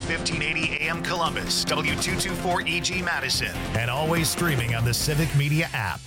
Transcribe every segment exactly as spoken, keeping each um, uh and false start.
fifteen eighty A M Columbus, W two twenty-four E G Madison, and always streaming on the Civic Media app.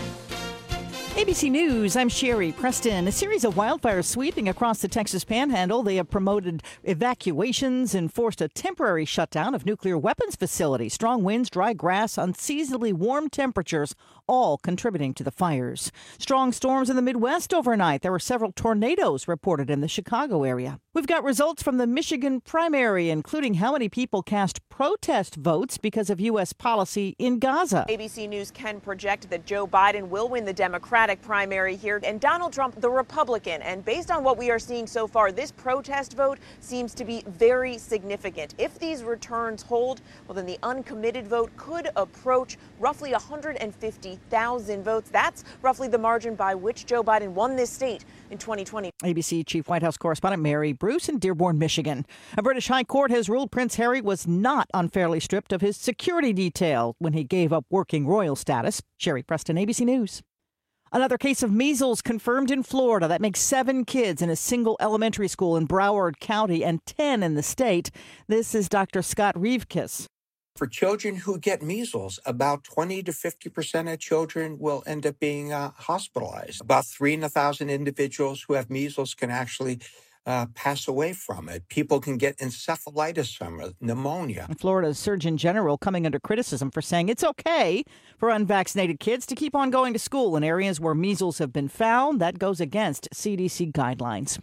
A B C News, I'm Sherry Preston. A series of wildfires sweeping across the Texas Panhandle. They have promoted evacuations and forced a temporary shutdown of nuclear weapons facilities. Strong winds, dry grass, unseasonably warm temperatures, all contributing to the fires. Strong storms in the Midwest overnight. There were several tornadoes reported in the Chicago area. We've got results from the Michigan primary, including how many people cast protest votes because of U S policy in Gaza. A B C News can project that Joe Biden will win the Democratic primary here and Donald Trump the Republican. And based on what we are seeing so far, this protest vote seems to be very significant. If these returns hold, well, then the uncommitted vote could approach roughly one hundred fifty thousand votes. That's roughly the margin by which Joe Biden won this state in twenty twenty. A B C Chief White House Correspondent Mary Bruce in Dearborn, Michigan. A British High Court has ruled Prince Harry was not unfairly stripped of his security detail when he gave up working royal status. Sherry Preston, A B C News. Another case of measles confirmed in Florida. That makes seven kids in a single elementary school in Broward County and ten in the state. This is Doctor Scott Reevkis. For children who get measles, about twenty to fifty percent of children will end up being uh, hospitalized. About three in a thousand individuals who have measles can actually uh, pass away from it. People can get encephalitis from it, pneumonia. Florida's Surgeon General coming under criticism for saying it's okay for unvaccinated kids to keep on going to school in areas where measles have been found. That goes against C D C guidelines.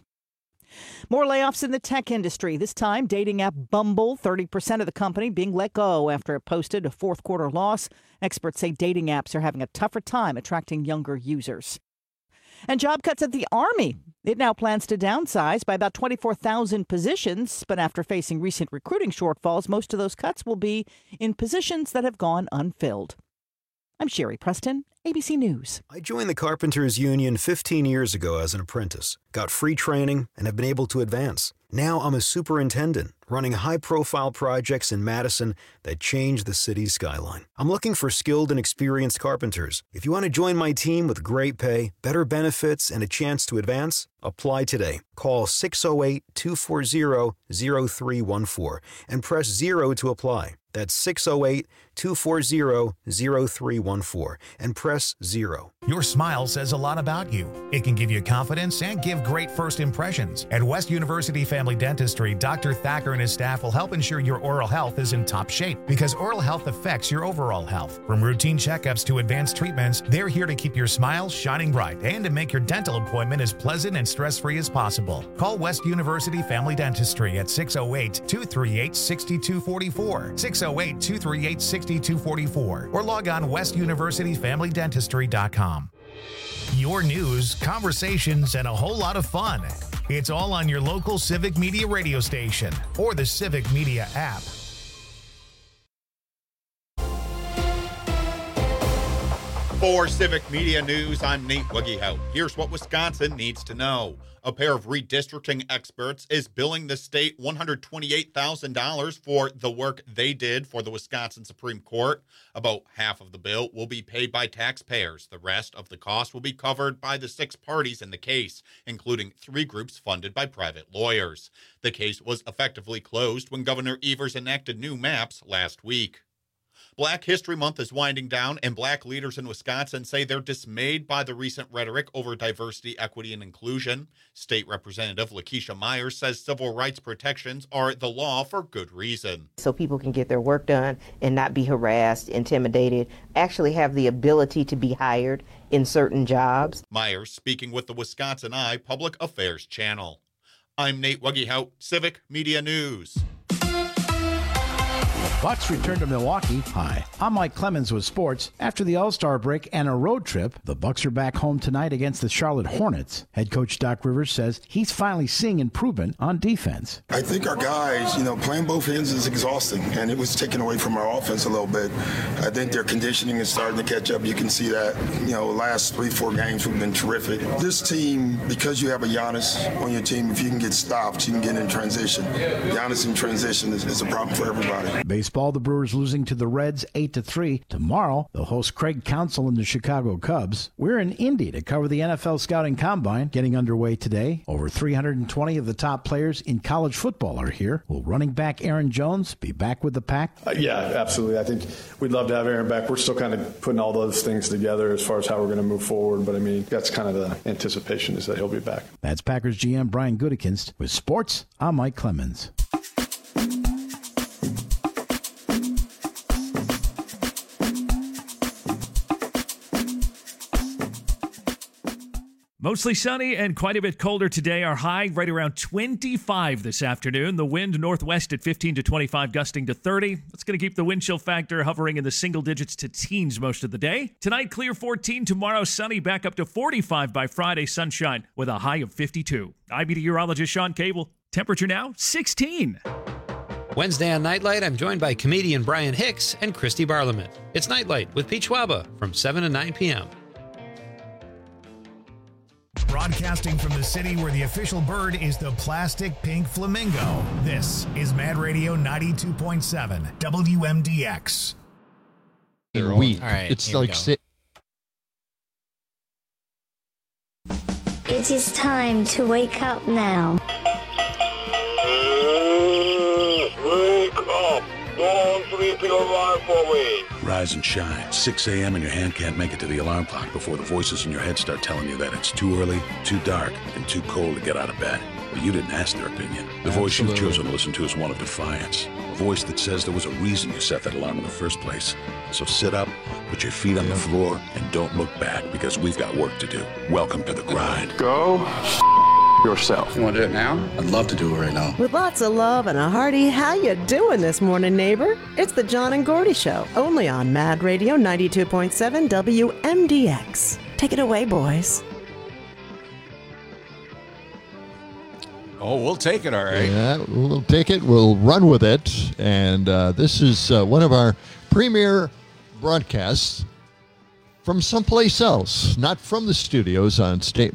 More layoffs in the tech industry. This time, dating app Bumble, thirty percent of the company being let go after it posted a fourth quarter loss. Experts say dating apps are having a tougher time attracting younger users. And job cuts at the Army. It now plans to downsize by about twenty-four thousand positions. But after facing recent recruiting shortfalls, most of those cuts will be in positions that have gone unfilled. I'm Sherry Preston, A B C News. I joined the Carpenters Union fifteen years ago as an apprentice, got free training, and have been able to advance. Now I'm a superintendent, running high-profile projects in Madison that change the city's skyline. I'm looking for skilled and experienced carpenters. If you want to join my team with great pay, better benefits, and a chance to advance, apply today. Call six oh eight, two four zero, zero three one four and press zero to apply. That's six oh eight, two four zero, zero three one four and press zero. Your smile says a lot about you. It can give you confidence and give great first impressions. At West University Family Dentistry, Doctor Thacker and his staff will help ensure your oral health is in top shape because oral health affects your overall health. From routine checkups to advanced treatments, they're here to keep your smile shining bright and to make your dental appointment as pleasant and stress-free as possible. Call West University Family Dentistry at six oh eight, two three eight, six two four four, six oh eight, two three eight, six two four four, or log on west university family dentistry dot com. Your news, conversations, and a whole lot of fun. It's all on your local Civic Media radio station or the Civic Media app. For Civic Media News, I'm Nate Wuggehout. Here's what Wisconsin needs to know. A pair of redistricting experts is billing the state one hundred twenty-eight thousand dollars for the work they did for the Wisconsin Supreme Court. About half of the bill will be paid by taxpayers. The rest of the cost will be covered by the six parties in the case, including three groups funded by private lawyers. The case was effectively closed when Governor Evers enacted new maps last week. Black History Month is winding down, and black leaders in Wisconsin say they're dismayed by the recent rhetoric over diversity, equity, and inclusion. State Representative Lakeisha Myers says civil rights protections are the law for good reason. So people can get their work done and not be harassed, intimidated, actually have the ability to be hired in certain jobs. Myers speaking with the Wisconsin Eye Public Affairs Channel. I'm Nate Wuggehout, Civic Media News. Bucks return to Milwaukee. Hi, I'm Mike Clemens with sports. After the All-Star break and a road trip, the Bucks are back home tonight against the Charlotte Hornets. Head coach Doc Rivers says he's finally seeing improvement on defense. I think our guys, you know, playing both ends is exhausting, and it was taken away from our offense a little bit. I think their conditioning is starting to catch up. You can see that, you know, last three, four games we've been terrific. This team, because you have a Giannis on your team, if you can get stopped, you can get in transition. Giannis in transition is, is a problem for everybody. Baseball baseball, the Brewers losing to the Reds eight to three. Tomorrow, they'll host Craig Counsell and the Chicago Cubs. We're in Indy to cover the N F L Scouting Combine, getting underway today. Over three hundred twenty of the top players in college football are here. Will running back Aaron Jones be back with the Pack? Uh, yeah, absolutely. I think we'd love to have Aaron back. We're still kind of putting all those things together as far as how we're going to move forward. But, I mean, that's kind of the anticipation is that he'll be back. That's Packers G M Brian Gutekunst. With sports, I'm Mike Clemens. Mostly sunny and quite a bit colder today. Our high right around twenty-five this afternoon. The wind northwest at fifteen to twenty-five, gusting to thirty. That's going to keep the wind chill factor hovering in the single digits to teens most of the day. Tonight, clear fourteen. Tomorrow, sunny, back up to forty-five by Friday, sunshine with a high of fifty-two. I'm meteorologist Sean Cable. Temperature now, sixteen. Wednesday on Nightlight, I'm joined by comedian Brian Hicks and Christy Barliman. It's Nightlight with Pete Schwaba from seven to nine p.m. Broadcasting from the city where the official bird is the plastic pink flamingo. This is Mad Radio ninety-two point seven W M D X. Week. All right, it's like si- It is time to wake up now. Wake up! Don't sleep in your life away. Rise and shine. six a.m. and your hand can't make it to the alarm clock before the voices in your head start telling you that it's too early, too dark, and too cold to get out of bed. But you didn't ask their opinion. The Absolutely. voice you've chosen to listen to is one of defiance. A voice that says there was a reason you set that alarm in the first place. So sit up, put your feet on the floor, and don't look back because we've got work to do. Welcome to the grind. Go yourself. You want to do it now? I'd love to do it right now. With lots of love and a hearty, how you doing this morning, neighbor? It's the John and Gordy Show, only on Mad Radio ninety-two point seven W M D X. Take it away, boys. Oh, we'll take it, all right. Yeah, we'll take it. We'll run with it. And uh, this is uh, one of our premier broadcasts from someplace else, not from the studios on State.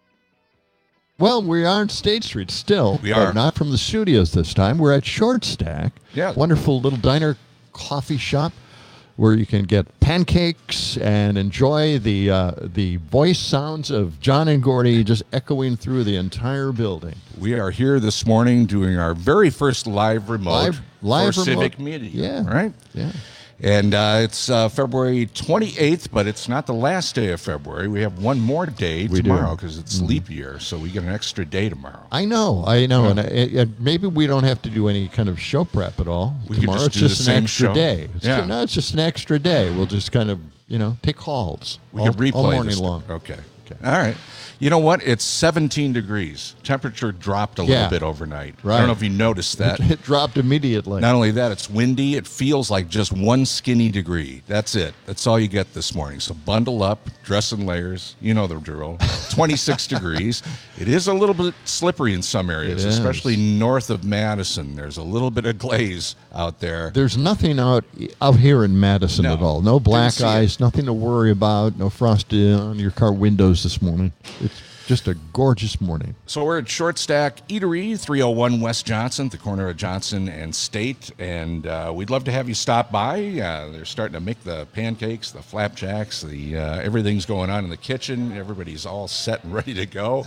Well, we are on State Street still. We are. But not from the studios this time. We're at Short Stack. Yeah. Wonderful little diner coffee shop where you can get pancakes and enjoy the uh, the voice sounds of John and Gordy just echoing through the entire building. We are here this morning doing our very first live remote Live, live for remote. Civic Media. Yeah. Right? Yeah. And uh, it's uh, February twenty-eighth, but it's not the last day of February. We have one more day We do. tomorrow because it's Mhm. leap year, so we get an extra day tomorrow. I know, I know, Yeah. and, I, and maybe we don't have to do any kind of show prep at all We could tomorrow. just It's do just the an same extra show. day. It's Yeah. ju- no, it's just an extra day. We'll just kind of, you know, take calls We all, can replay all morning this. long. Okay. okay. All right. You know what? It's seventeen degrees. Temperature dropped a Yeah. little bit overnight. I Right. don't know if you noticed that. It dropped immediately. Not only that, it's windy. It feels like just one skinny degree. That's it. That's all you get this morning. So bundle up, dress in layers. You know the drill. twenty-six degrees. It is a little bit slippery in some areas, It is. especially north of Madison. There's a little bit of glaze out there. There's nothing out out here in Madison No. at all. No black see it. ice, nothing to worry about, no frost on your car windows this morning. It's just a gorgeous morning. So we're at Short Stack Eatery, three oh one West Johnson, at the corner of Johnson and State, and uh, we'd love to have you stop by. Uh, they're starting to make the pancakes, the flapjacks, the uh, everything's going on in the kitchen. Everybody's all set and ready to go,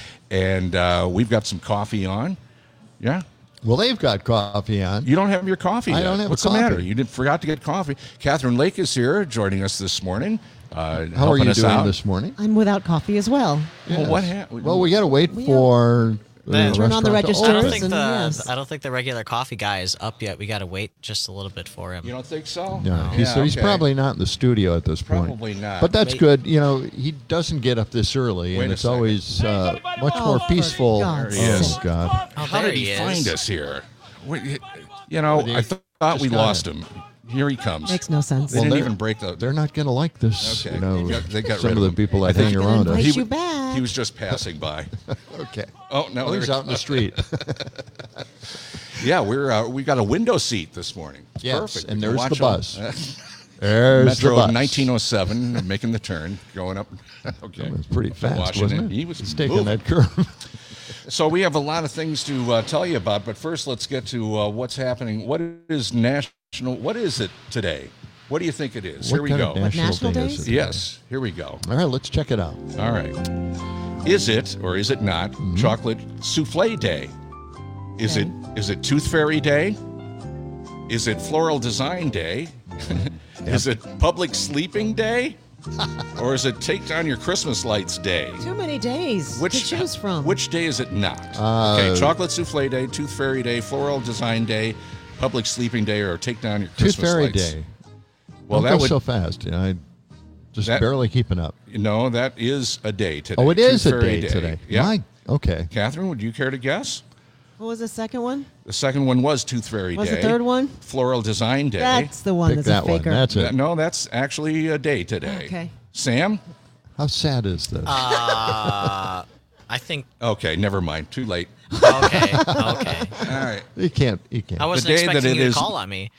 and uh, we've got some coffee on. Yeah. Well, they've got coffee on. You don't have your coffee I yet. don't have a What's coffee. the matter? You did, forgot to get coffee. Catherine Lake is here joining us this morning. Uh, How are helping you us doing out. this morning? I'm without coffee as well. Well, what happened? Well, we got to wait for Then turn on the registers. I don't think and the yes. I don't think the regular coffee guy is up yet. We got to wait just a little bit for him. You don't think so? No, he's, Yeah, he's okay. probably not in the studio at this point. Probably not. But that's Wait. good. You know, he doesn't get up this early, Wait and a it's second. always uh, much Oh, more for peaceful. God's There he is. Oh, God. Oh, How there did he, he is. find us here? We- You know, Well, he I th- thought just we got lost in. him. Here he comes. Makes no sense. They Well, didn't they're- even break the. They're not going to like this. Okay. You know, They got- they got some rid of of the him. people I that think hang they're around gonna us. invite He, you w- back. he was just passing by. Okay. Oh no, Oh, he's there out in the street. Yeah, we're uh, we got a window seat this morning. It's Yes, perfect. and We can there's the watch bus. all- There's Metro the bus. nineteen oh seven making the turn, going up. Okay, It was pretty Up to fast, Washington. wasn't it? He was He's taking moving. that curve. So we have a lot of things to uh, tell you about, but first let's get to uh, what's happening. What is National What is it today? What do you think it is? What Here we kind go. of national National day is it? Yes, here we go. All right, let's check it out. All right. Is it or is it not Mm-hmm. Chocolate Souffle Day? Is Okay. it is it Tooth Fairy Day? Is it Floral Design Day? Is it Public Sleeping Day? Or is it Take Down Your Christmas Lights Day? Too many days Which, to choose from. Which day is it not? Uh, okay, Chocolate Souffle Day, Tooth Fairy Day, Floral Design Day, Public Sleeping Day, or Take Down Your Tooth Christmas Fairy Lights? Day. Well, Don't that go would so fast. You know, I just That- barely keeping up. no, that is a day today. Oh, it is Tooth a Fairy day today. Yeah. My, okay. Catherine, would you care to guess? What was the second one? The second one was Tooth Fairy What's Day. the third one? Floral Design Day. That's the one Pick that's that a one. faker. That's it. No, that's actually a day today. Okay. Sam? How sad is this? Uh, I think. Okay, never mind. Too late. Okay. Okay. All right. You can't. You can't. I wasn't day that expecting it you to is- call on me.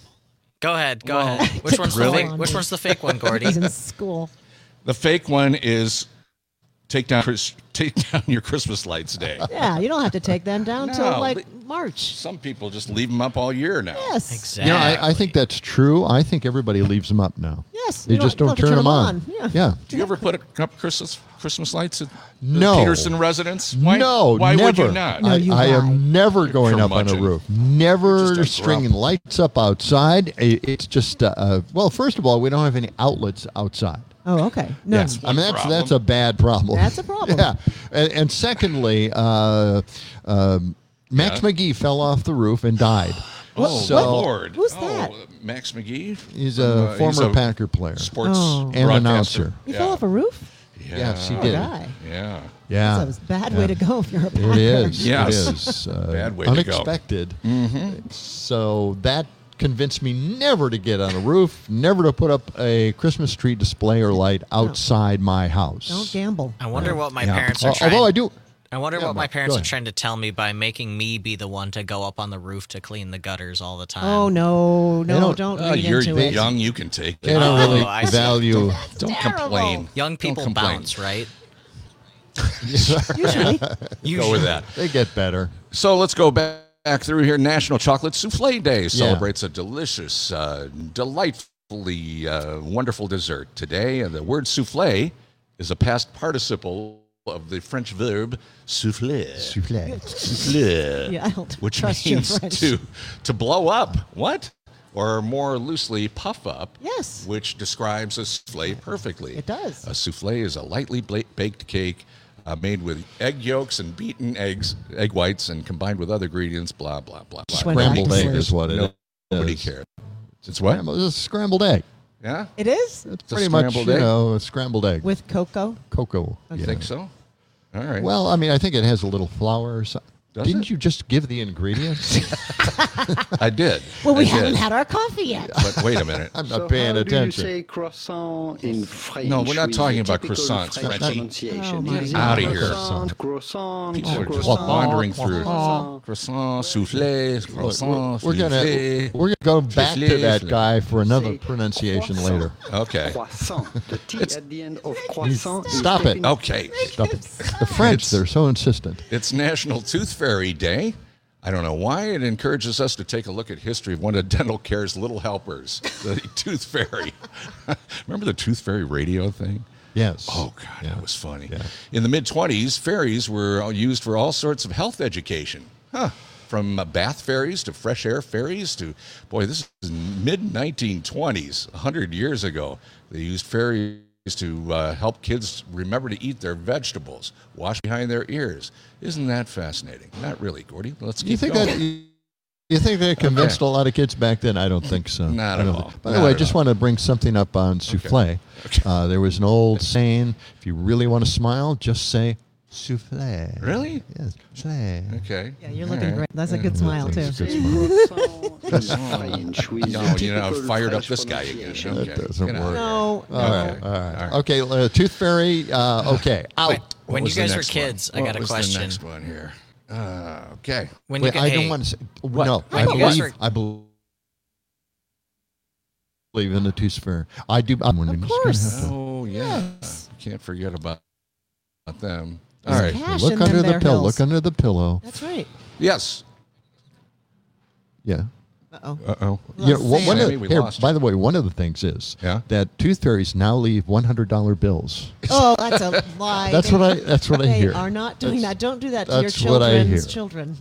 Go ahead. Go Well, ahead. Which one's Really? the fake? Which one's the fake one, Gordy? He's in school. The fake one is Take Down Chris- Take Down Your Christmas Lights Day. Yeah, you don't have to take them down till No, like li- March. Some people just leave them up all year now. Yes. Exactly. Yeah, I, I think that's true. I think everybody leaves them up now. Yes. They you just don't, don't you turn have to them on. Yeah. Yeah. Do you ever put a up Christmas Christmas lights at the No. Peterson residence? Why, No, why never. would you not? No, I, you I lie. am never going up on a curmudgeon. roof. You're Never just a stringing grump. lights up outside. I- It's just uh, uh, well, first of all, we don't have any outlets outside. Oh, okay. No. Yes. I mean, that's Problem. that's a bad problem. That's a problem. Yeah, and, and secondly, uh, um, Max Yeah. McGee fell off the roof and died. Oh, So- Lord. Who's oh, that? uh, Max McGee? He's From, a uh, former he's a Packer player Sports Oh. and broadcaster. announcer. You Yeah. fell off a roof? Yeah. Yes, he Poor did. guy. Yeah. Yeah, That's a bad yeah. way to go if you're a Packer. It is. Yes. It is. Uh, Bad way to go. unexpected. Mm-hmm. So that convinced me never to get on a roof, never to put up a Christmas tree display or light outside my house. Don't gamble. I wonder what my Yeah. parents are Al- trying. Although I do. I wonder Yeah, what my Mark, parents go are ahead. trying to tell me by making me be the one to go up on the roof to clean the gutters all the time. Oh, no. No, don't- don't, Uh, read you're into it. young. You can take They it. don't Oh, really I see. value. Don't Terrible. complain. Young people Don't complain. bounce, right? Usually. Go with that. They get better. So let's go back, back through here. National Chocolate Souffle Day celebrates a delicious, uh, delightfully uh, wonderful dessert today. And the word souffle is a past participle of the French verb souffler. Soufflé. Souffler. Yeah, I don't which trust your means French. to to blow up. What? Or more loosely, puff up. Yes. Which describes a souffle perfectly. It does. A souffle is a lightly bla- baked cake uh, made with egg yolks and beaten eggs, egg whites, and combined with other ingredients. Blah blah blah. blah. Just went back Scrambled to egg sleep. is what it is. Nobody cares. It's what? Scrambled- It's a scrambled egg. Yeah. It is? It's a pretty much, scrambled you egg? know, a scrambled egg. With cocoa? cocoa. You yeah. think so? All right. Well, I mean, I think it has a little flour or something. Does Didn't it? you just give the ingredients? I did. Well, we I haven't did. had our coffee yet. But wait a minute. I'm not So paying how attention. do you say croissant in French? No, we're not with talking the about typical croissants, French Frenchie. pronunciation? Oh, my Is it God. Outta here. Croissant, croissant, People are just croissant, wandering through croissant. croissant, souffle, croissant, We're gonna souffle. we're gonna go back to souffle, that souffle. guy for another Say pronunciation croissant. later. Okay. Croissant. The T at the end of croissant. is Stop it. taken- Okay. Stop it. The French, It's- they're so insistent. It's National Tooth Fairy Day. I don't know why it encourages us to take a look at history of one of dental care's little helpers, the Tooth Fairy. Remember the Tooth Fairy radio thing? Yes. Oh, God, that was funny. Yeah. In the mid-twenties, fairies were used for all sorts of health education. Huh. From uh, bath fairies to fresh air fairies to, boy, this is mid nineteen twenties, one hundred years ago. They used fairies to uh, help kids remember to eat their vegetables, wash behind their ears. Isn't that fascinating? Not really, Gordy. Let's keep You think going. that you, you think they convinced Okay. a lot of kids back then? I don't think so. Not I at don't all. think- By Not the way, I at just all. want to bring something up on souffle. Uh, there was an old saying: if you really want to smile, just say souffle. Really? Yes. Souffle. Okay. Yeah, you're All looking right. great. That's a good smile, too. That's a good smile. Croissant in French with No, the you know, typical fired up French this guy again. pronunciation. Okay. That doesn't Get out. work. No. All no. right, all right. Okay, uh, Tooth Fairy, uh, okay, out. Wait, What when you was the guys were next kids, one? I What got a was the question. next one here. Uh, okay. When you Wait, get, I hey, don't want to say, What? no, When I you guys believe, were- I believe in the Tooth Fairy. I do. I'm Of just course. gonna have Oh, yeah. Can't forget about, about them. All There's right. cash to look in under them the there pillow. hills. Look under the pillow. That's right. Yes. Yeah. Uh-oh. Uh-oh. You know, one Sammy, of, we here, lost by the way, one of the things is Yeah? that tooth fairies now leave one hundred dollar bills. Oh, that's a lie. That's what I. That's what I They hear. are not doing That's- that. Don't do that to your that's what I hear. children's children.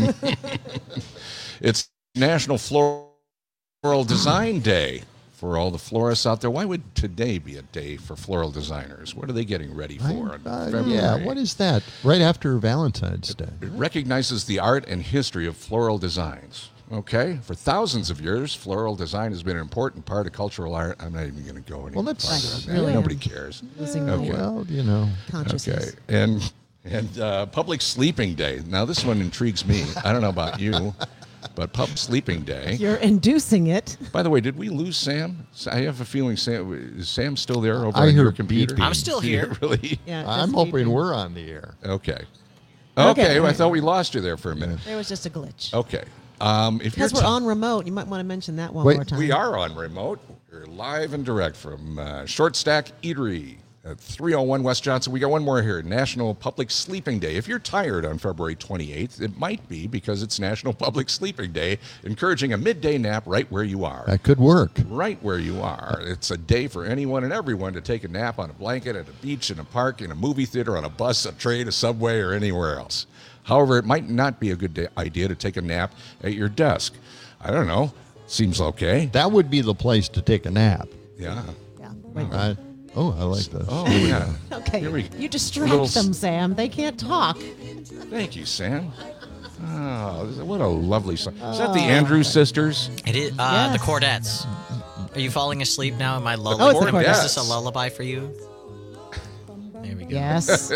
It's National Floral Design Day for all the florists out there. Why would today be a day for floral designers? What are they getting ready for? in Uh, February? yeah, what is that? Right after Valentine's Day. It recognizes the art and history of floral designs. Okay? For thousands of years, floral design has been an important part of cultural art. I'm not even going to go any Well, that's- farther I than that. really Nobody am cares. losing Okay. my Well, you know. consciousness. Okay. And and uh, public sleeping day. Now, this one intrigues me. I don't know about you, but public sleeping day. You're inducing it. By the way, did we lose Sam? I have a feeling Sam is Sam still there over I on your heard computer? beeping. I'm still here. Really? Yeah, I'm just hoping beeping. we're on the air. Okay. Okay. Okay. well, I thought we lost you there for a minute. There was just a glitch. Okay. Um, if you're Because we're t- on remote, you might want to mention that one Wait, more time. we are on remote. We're live and direct from uh, Short Stack Eatery at three oh one West Johnson. We got one more here, National Public Sleeping Day. If you're tired on February twenty-eighth, it might be because it's National Public Sleeping Day, encouraging a midday nap right where you are. That could work. Right where you are. It's a day for anyone and everyone to take a nap on a blanket, at a beach, in a park, in a movie theater, on a bus, a train, a subway, or anywhere else. However, it might not be a good day, idea to take a nap at your desk. I don't know. Seems okay. That would be the place to take a nap. Yeah. Yeah, right there. Right? Oh, I like this. Oh, yeah. Okay, Here we- you distract little- them, Sam. They can't talk. Thank you, Sam. Oh, what a lovely song. Is that the Andrews sisters? It is uh, the Yes. Cordettes. Are you falling asleep now? Am I Oh, lulling it's the you? Is Cordettes. this a lullaby for you? There we go. Yes.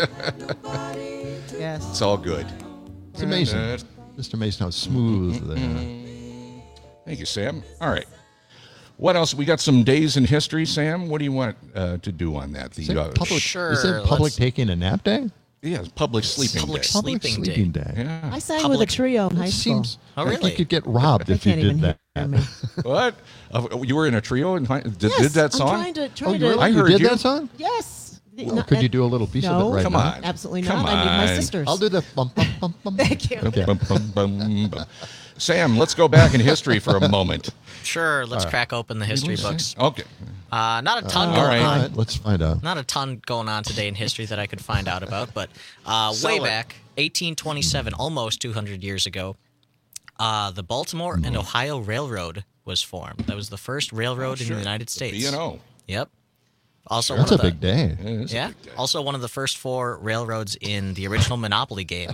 yes. It's all good. It's amazing. Mister Mason, how smooth they are. Thank you, Sam. All right. What else? We got some days in history, Sam. What do you want uh, to do on that? The Is it uh, public, Sure, is it public let's- taking a nap day? yeah, it's public sleeping Public day. Public Sleeping sleeping day. day. Yeah. I sang Public- with a trio in high It school. seems Oh, like really? you could get robbed They if you can't did even that. hear me. What? Uh, you were in a trio and did, Yes, did that I'm song? trying to, Oh, trying you, to, really? I you heard did you. that song? Yes. Well, No, could uh, you do a little piece no, of it right Come now? on. Absolutely Come not. I need my on. sisters. I'll do the bum, bum, bum, bum. Thank you. Okay. Bum, bum, bum, bum. Sam, let's go back in history for a moment. Sure, let's crack open the history books. Okay. Uh, not a ton Uh, going all right. All on. right, let's find out. Not a ton going on today in history that I could find out about, but uh, way Sell it. back, eighteen twenty-seven, almost two hundred years ago, uh, the Baltimore and Ohio Railroad was formed. That was the first railroad in sure. the United The States. B and O. Yep. Also, That's one a of the, big day. Yeah, it is a Yeah. big day. Also, one of the first four railroads in the original Monopoly game.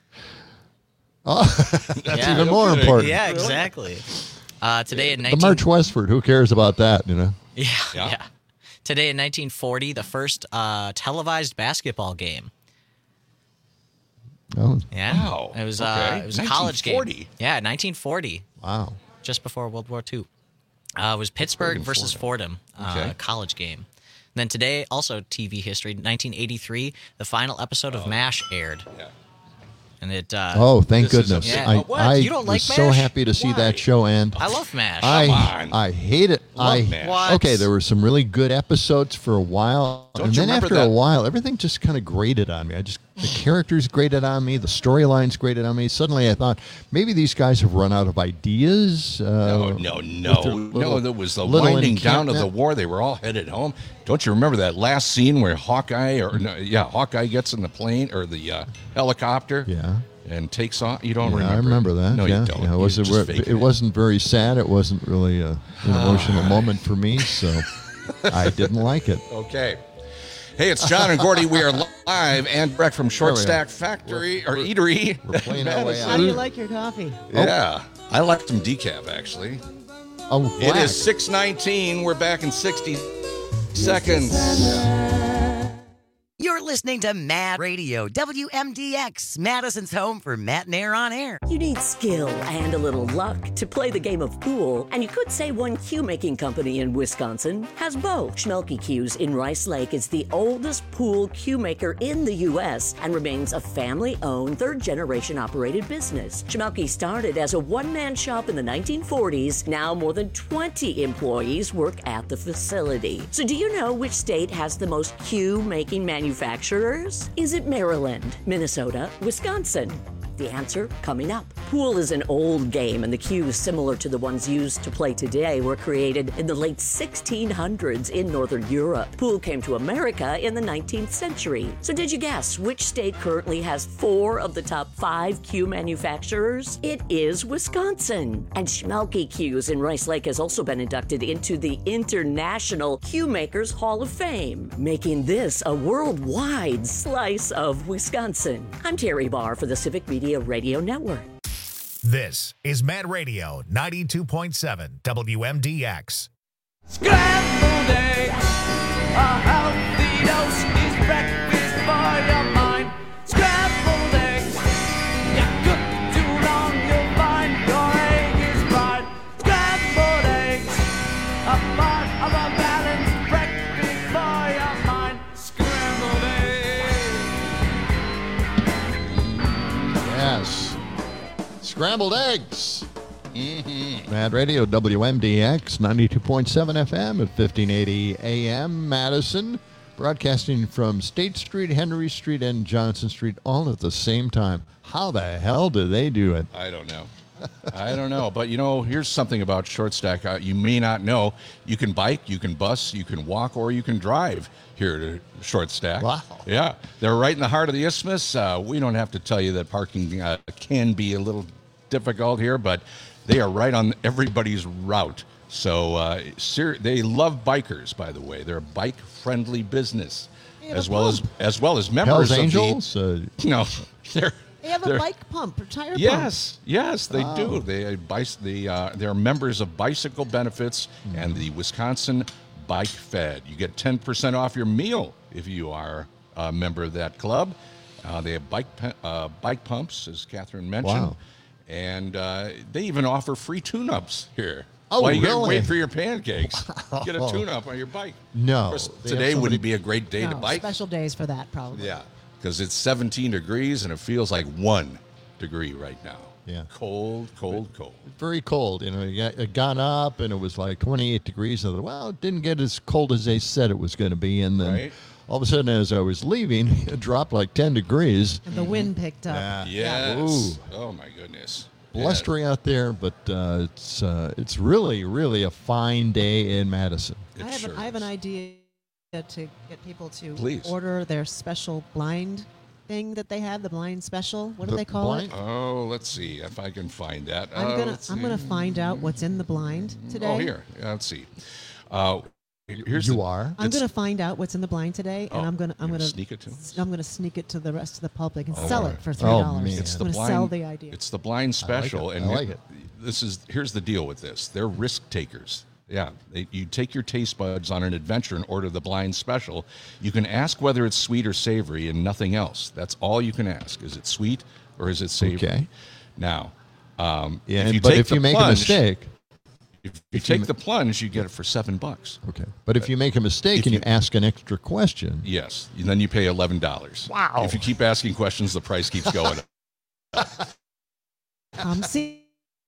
Oh, that's Yeah. even more kidding. important. Yeah, exactly. Uh, today in The nineteen March Westward, who cares about that, you know? Yeah, Yeah. yeah. Today in nineteen forty, the first uh, televised basketball game. Oh, Yeah. Wow. It was Okay. uh, it was a college game. nineteen forty. Yeah, nineteen forty, wow. just before World War Two. Uh, it was Pittsburgh and versus Fordham, uh, Okay. college game. And then today, also T V history, nineteen eighty-three, the final episode of MASH aired. Yeah. And it. Uh, Oh, thank This is a- goodness. Yeah. I, What? I You don't like was so MASH? happy to see Why? that show end. I love MASH. I Come on. I hate it. Love I MASH. What? Okay, there were some really good episodes for a while, Don't and you then remember after that- a while, everything just kind of grated on me. I just the characters grated on me, the storylines grated on me. Suddenly, I thought maybe these guys have run out of ideas. Uh, No, no, no, their no. little- There was the little winding down of the encampment. war. They were all headed home. Don't you remember that last scene where Hawkeye, or no, yeah, Hawkeye gets in the plane or the uh, helicopter, Yeah. and takes off? You don't Yeah, remember? I remember that. No, yeah. you don't. Yeah, it You was just it, faking it wasn't very sad. It wasn't really a, an emotional moment for me, so I didn't like it. Okay. Hey, it's John and Gordy. We are live and direct from Short There we Stack Factory or Eatery. We're playing our way How do you out. like your coffee? Yeah, I like some decaf actually. Oh, It black. is six nineteen. We're back in sixty seconds. You're listening to Mad Radio, W M D X, Madison's home for Matinee on Air. You need skill and a little luck to play the game of pool, and you could say one cue-making company in Wisconsin has both. Schmelke Cues in Rice Lake is the oldest pool cue maker in the U S and remains a family-owned, third-generation operated business. Schmelke started as a one-man shop in the nineteen forties. Now more than twenty employees work at the facility. So do you know which state has the most cue-making manufacturers? Is it Maryland, Minnesota, Wisconsin? The answer coming up. Pool is an old game, and the cues similar to the ones used to play today were created in the late sixteen hundreds in Northern Europe. Pool came to America in the nineteenth century. So did you guess which state currently has four of the top five cue manufacturers? It is Wisconsin. And Schmelke Cues in Rice Lake has also been inducted into the International Cue Makers Hall of Fame, making this a worldwide slice of Wisconsin. I'm Terry Barr for the Civic Media Radio Network. This is Mad Radio ninety-two point seven W M D X. Scrambled eggs, a healthy dose is breakfast for your mind. Scrambled eggs, you cook too long, you'll find your egg is fried. Scrambled eggs, a part of a balanced breakfast for your mind. Scrambled eggs. Yes. Scrambled eggs. Mm-hmm. Mad Radio, W M D X, ninety-two point seven F M at fifteen eighty A M, Madison. Broadcasting from State Street, Henry Street, and Johnson Street all at the same time. How the hell do they do it? I don't know. I don't know. But, you know, here's something about Short Stack uh, you may not know. You can bike, you can bus, you can walk, or you can drive here to Short Stack. Wow. Yeah. They're right in the heart of the Isthmus. Uh, we don't have to tell you that parking uh, can be a little difficult here, but they are right on everybody's route. So uh, ser- they love bikers, by the way. They're a bike-friendly business, as well as as well as members Hells of Angels? the. Uh, no, they're. They have they're, a bike pump or tire Yes, pump. yes, they Oh. do. They bice, the uh, they're members of Bicycle Benefits Mm-hmm. and the Wisconsin Bike Fed. You get ten percent off your meal if you are a member of that club. Uh, they have bike pu- uh, bike pumps, as Catherine mentioned. Wow. And uh, they even offer free tune-ups here. Oh, While you really? wait for your pancakes. Get a Wow. tune-up on your bike. No. Of course, They have today somebody- wouldn't be a great day to No, bike. special days for that, probably. Yeah, because it's seventeen degrees and it feels like one degree right now. Yeah. Cold, cold, cold. Very cold. You know, it got- it got up and it was like twenty-eight degrees. I thought, well, it didn't get as cold as they said it was going to be. And then Right. all of a sudden, as I was leaving, it dropped like ten degrees. And the wind picked up. Yeah. Yes. Ooh. Oh my goodness. Blustery out there, but uh, it's uh, it's really, really a fine day in Madison. I have, an, I have an idea to get people to Please. order their special blind thing that they have, the blind special. What do The they call blind- it? Oh, let's see if I can find that. I'm Uh, gonna let's I'm see. gonna find out what's in the blind today. Oh, here. Yeah, let's see. Uh, here's You the- are? I'm it's- gonna find out what's in the blind today, and Oh, I'm gonna I'm you're gonna gonna sneak it to us? I'm gonna sneak it to the rest of the public and Oh, sell all it right. for three Oh, dollars. man. It's I'm the gonna blind. sell the idea. It's the blind special, it. and I like you- it. this is here's the deal with this. They're risk takers. Yeah, they, you take your taste buds on an adventure and order the blind special. You can ask whether it's sweet or savory, and nothing else. That's all you can ask. Is it sweet or is it savory? Okay. Now, um, Yeah, if you but take if the you make plunge, a mistake, if you if you take ma- the plunge, you get it for seven bucks. okay. But if you make a mistake If and you- you ask an extra question, Yes, and then you pay eleven dollars. Wow. If you keep asking questions, the price keeps going up. Come see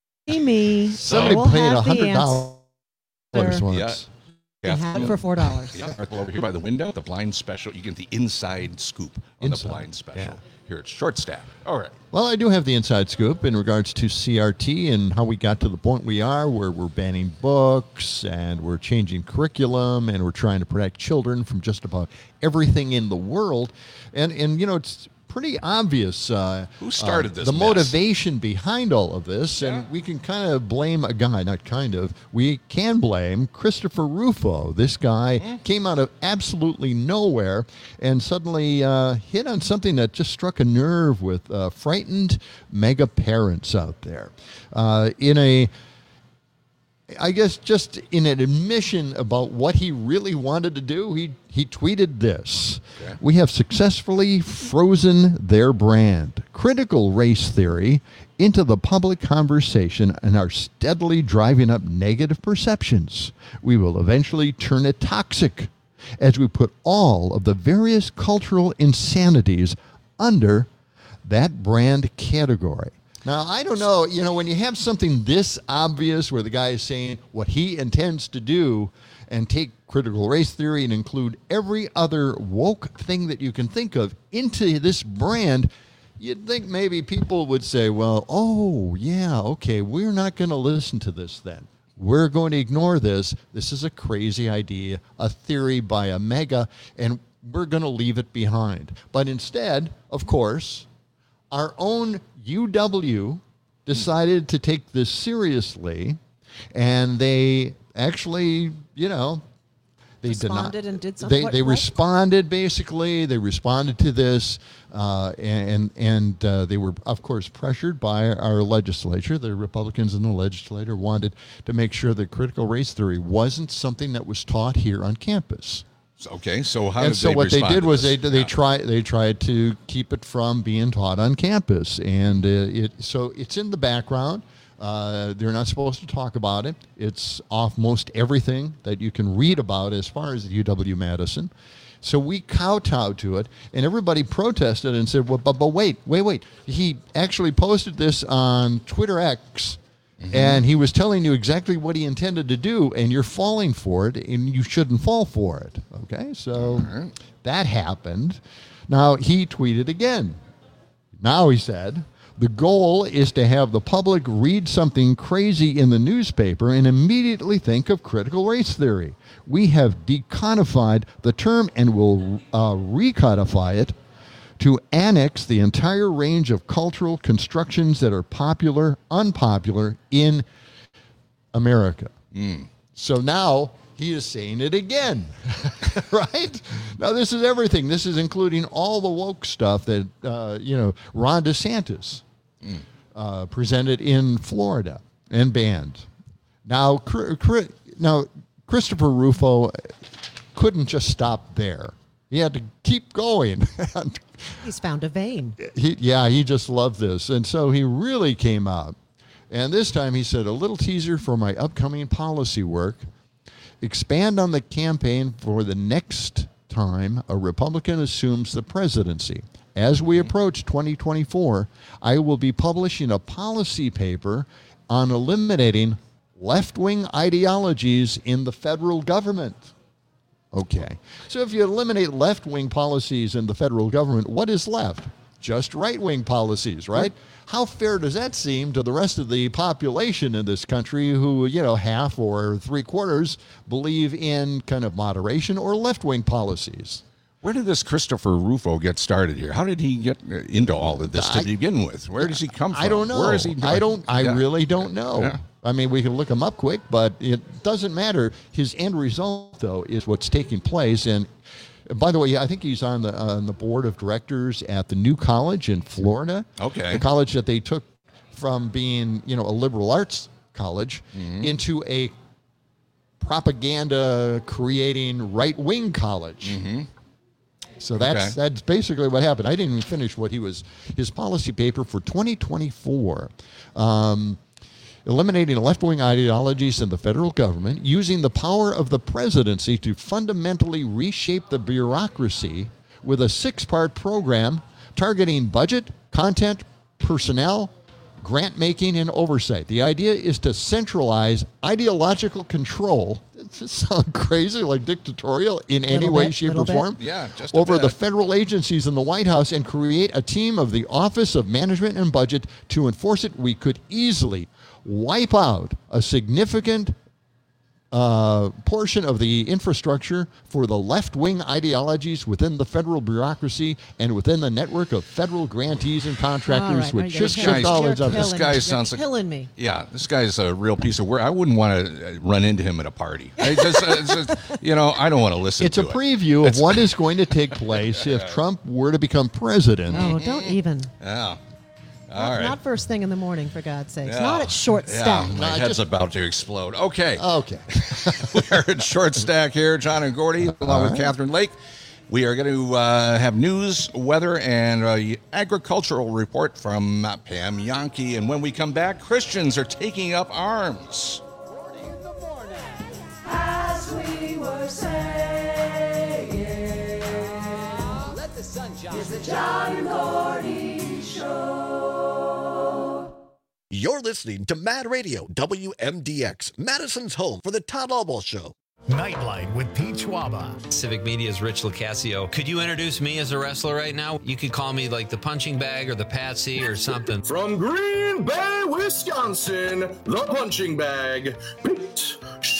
me. somebody We'll paid have a the hundred dollars answer. once. Yeah. You have it for four dollars. Yeah, right over here by the window, the blind special. You get the inside scoop on Inside, the blind special. yeah. Here at Short Stack. All right. Well, I do have the inside scoop in regards to C R T and how we got to the point we are where we're banning books and we're changing curriculum and we're trying to protect children from just about everything in the world. And, and you know, it's pretty obvious. Uh, Who started uh, this The mess? motivation behind all of this. And we can kind of blame a guy, not kind of, we can blame Christopher Rufo. This guy Mm. came out of absolutely nowhere and suddenly uh, hit on something that just struck a nerve with uh, frightened mega parents out there. Uh, in a I guess just in an admission about what he really wanted to do, he, he tweeted this. Okay. We have successfully frozen their brand, critical race theory, into the public conversation and are steadily driving up negative perceptions. We will eventually turn it toxic as we put all of the various cultural insanities under that brand category. Now, I don't know, you know, when you have something this obvious where the guy is saying what he intends to do and take critical race theory and include every other woke thing that you can think of into this brand, you'd think maybe people would say, well, oh, yeah, okay, we're not going to listen to this then. We're going to ignore this. This is a crazy idea, a theory by a mega, and we're going to leave it behind. But instead, of course, our own U W decided to take this seriously, and they actually, you know, they responded did not, and did something. They, What- they what? responded, basically. They responded to this, uh, and and uh, they were, of course, pressured by our legislature. The Republicans in the legislature wanted to make sure that critical race theory wasn't something that was taught here on campus. Okay, so how and did so they what they respond did to was this? they they Yeah. tried they tried to keep it from being taught on campus, and uh, it so it's in the background. Uh, they're not supposed to talk about it. It's off most everything that you can read about as far as U W Madison. So we kowtowed to it, and everybody protested and said, well, but, but wait, wait, wait. He actually posted this on Twitter X, and he was telling you exactly what he intended to do, and you're falling for it, and you shouldn't fall for it. Okay, so that happened. Now, he tweeted again. Now he said, the goal is to have the public read something crazy in the newspaper and immediately think of critical race theory. We have decodified the term and will uh, recodify it to annex the entire range of cultural constructions that are popular, unpopular in America. So now he is saying it again, right? Now this is everything. This is including all the woke stuff that, uh, you know, Ron DeSantis uh, presented in Florida and banned. Now, now Christopher Rufo couldn't just stop there. He had to keep going. He's found a vein. He, yeah, he just loved this. And so he really came out. And this time he said, a little teaser for my upcoming policy work. Expand on the campaign for the next time a Republican assumes the presidency. As we approach twenty twenty-four, I will be publishing a policy paper on eliminating left-wing ideologies in the federal government. Okay. So if you eliminate left-wing policies in the federal government, what is left? Just right-wing policies, right? How fair does that seem to the rest of the population in this country who, you know, half or three quarters believe in kind of moderation or left-wing policies? Where did this Christopher Rufo get started here? How did he get into all of this to I- begin with? Where does he come from? I don't know. Where is he? I don't. I Yeah. really don't know. Yeah. I mean, we can look him up quick, but it doesn't matter. His end result, though, is what's taking place. And by the way, I think he's on the on the board of directors at the new college in Florida. Okay. The college that they took from being, you know, a liberal arts college into a propaganda creating right wing college. Mm-hmm. So that's Okay. that's basically what happened. I didn't even finish what he was his policy paper for twenty twenty-four. Um, eliminating left-wing ideologies in the federal government, using the power of the presidency to fundamentally reshape the bureaucracy with a six-part program targeting budget, content, personnel, grant making, and oversight. The idea is to centralize ideological control. Does this sound crazy, like dictatorial in any Little way, bit, shape, little or bit. form? Yeah, just a over the bit. federal agencies in the White House and create a team of the Office of Management and Budget to enforce it. We could easily wipe out a significant uh, portion of the infrastructure for the left-wing ideologies within the federal bureaucracy and within the network of federal grantees and contractors, All right, which you're should killing- shift all you're its up. This killing guy me. You're sounds like killing me. Yeah, this guy's a real piece of work. I wouldn't want to run into him at a party. I just, it's just, you know, I don't want to listen It's to a it. preview of It's- what is going to take place if Trump were to become president. Oh, don't even. Yeah. All Not, right. not first thing in the morning, for God's sakes. Yeah. Not at short Yeah, stack. my head's about to explode. Okay. Okay. We're at Short Stack here, John and Gordy, along All with right. Catherine Lake. We are going to uh, have news, weather, and uh, agricultural report from uh, Pam Yankee. And when we come back, Christians are taking up arms. As we were saying, let the sun shine. It's the John and Gordy Show. You're listening to Mad Radio, W M D X, Madison's home for the Todd Albaugh Show. Nightlight with Pete Schwaba. Civic Media's Rich Locascio. Could you introduce me as a wrestler right now? You could call me like the punching bag or the patsy or something. From Green Bay, Wisconsin, the punching bag, Pete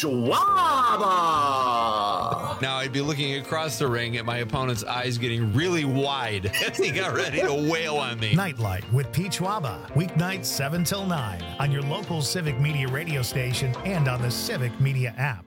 Schwaba. Now I'd be looking across the ring at my opponent's eyes getting really wide as he got ready to wail on me. Nightlight with Pete Schwaba. Weeknights seven till nine on your local Civic Media radio station and on the Civic Media app.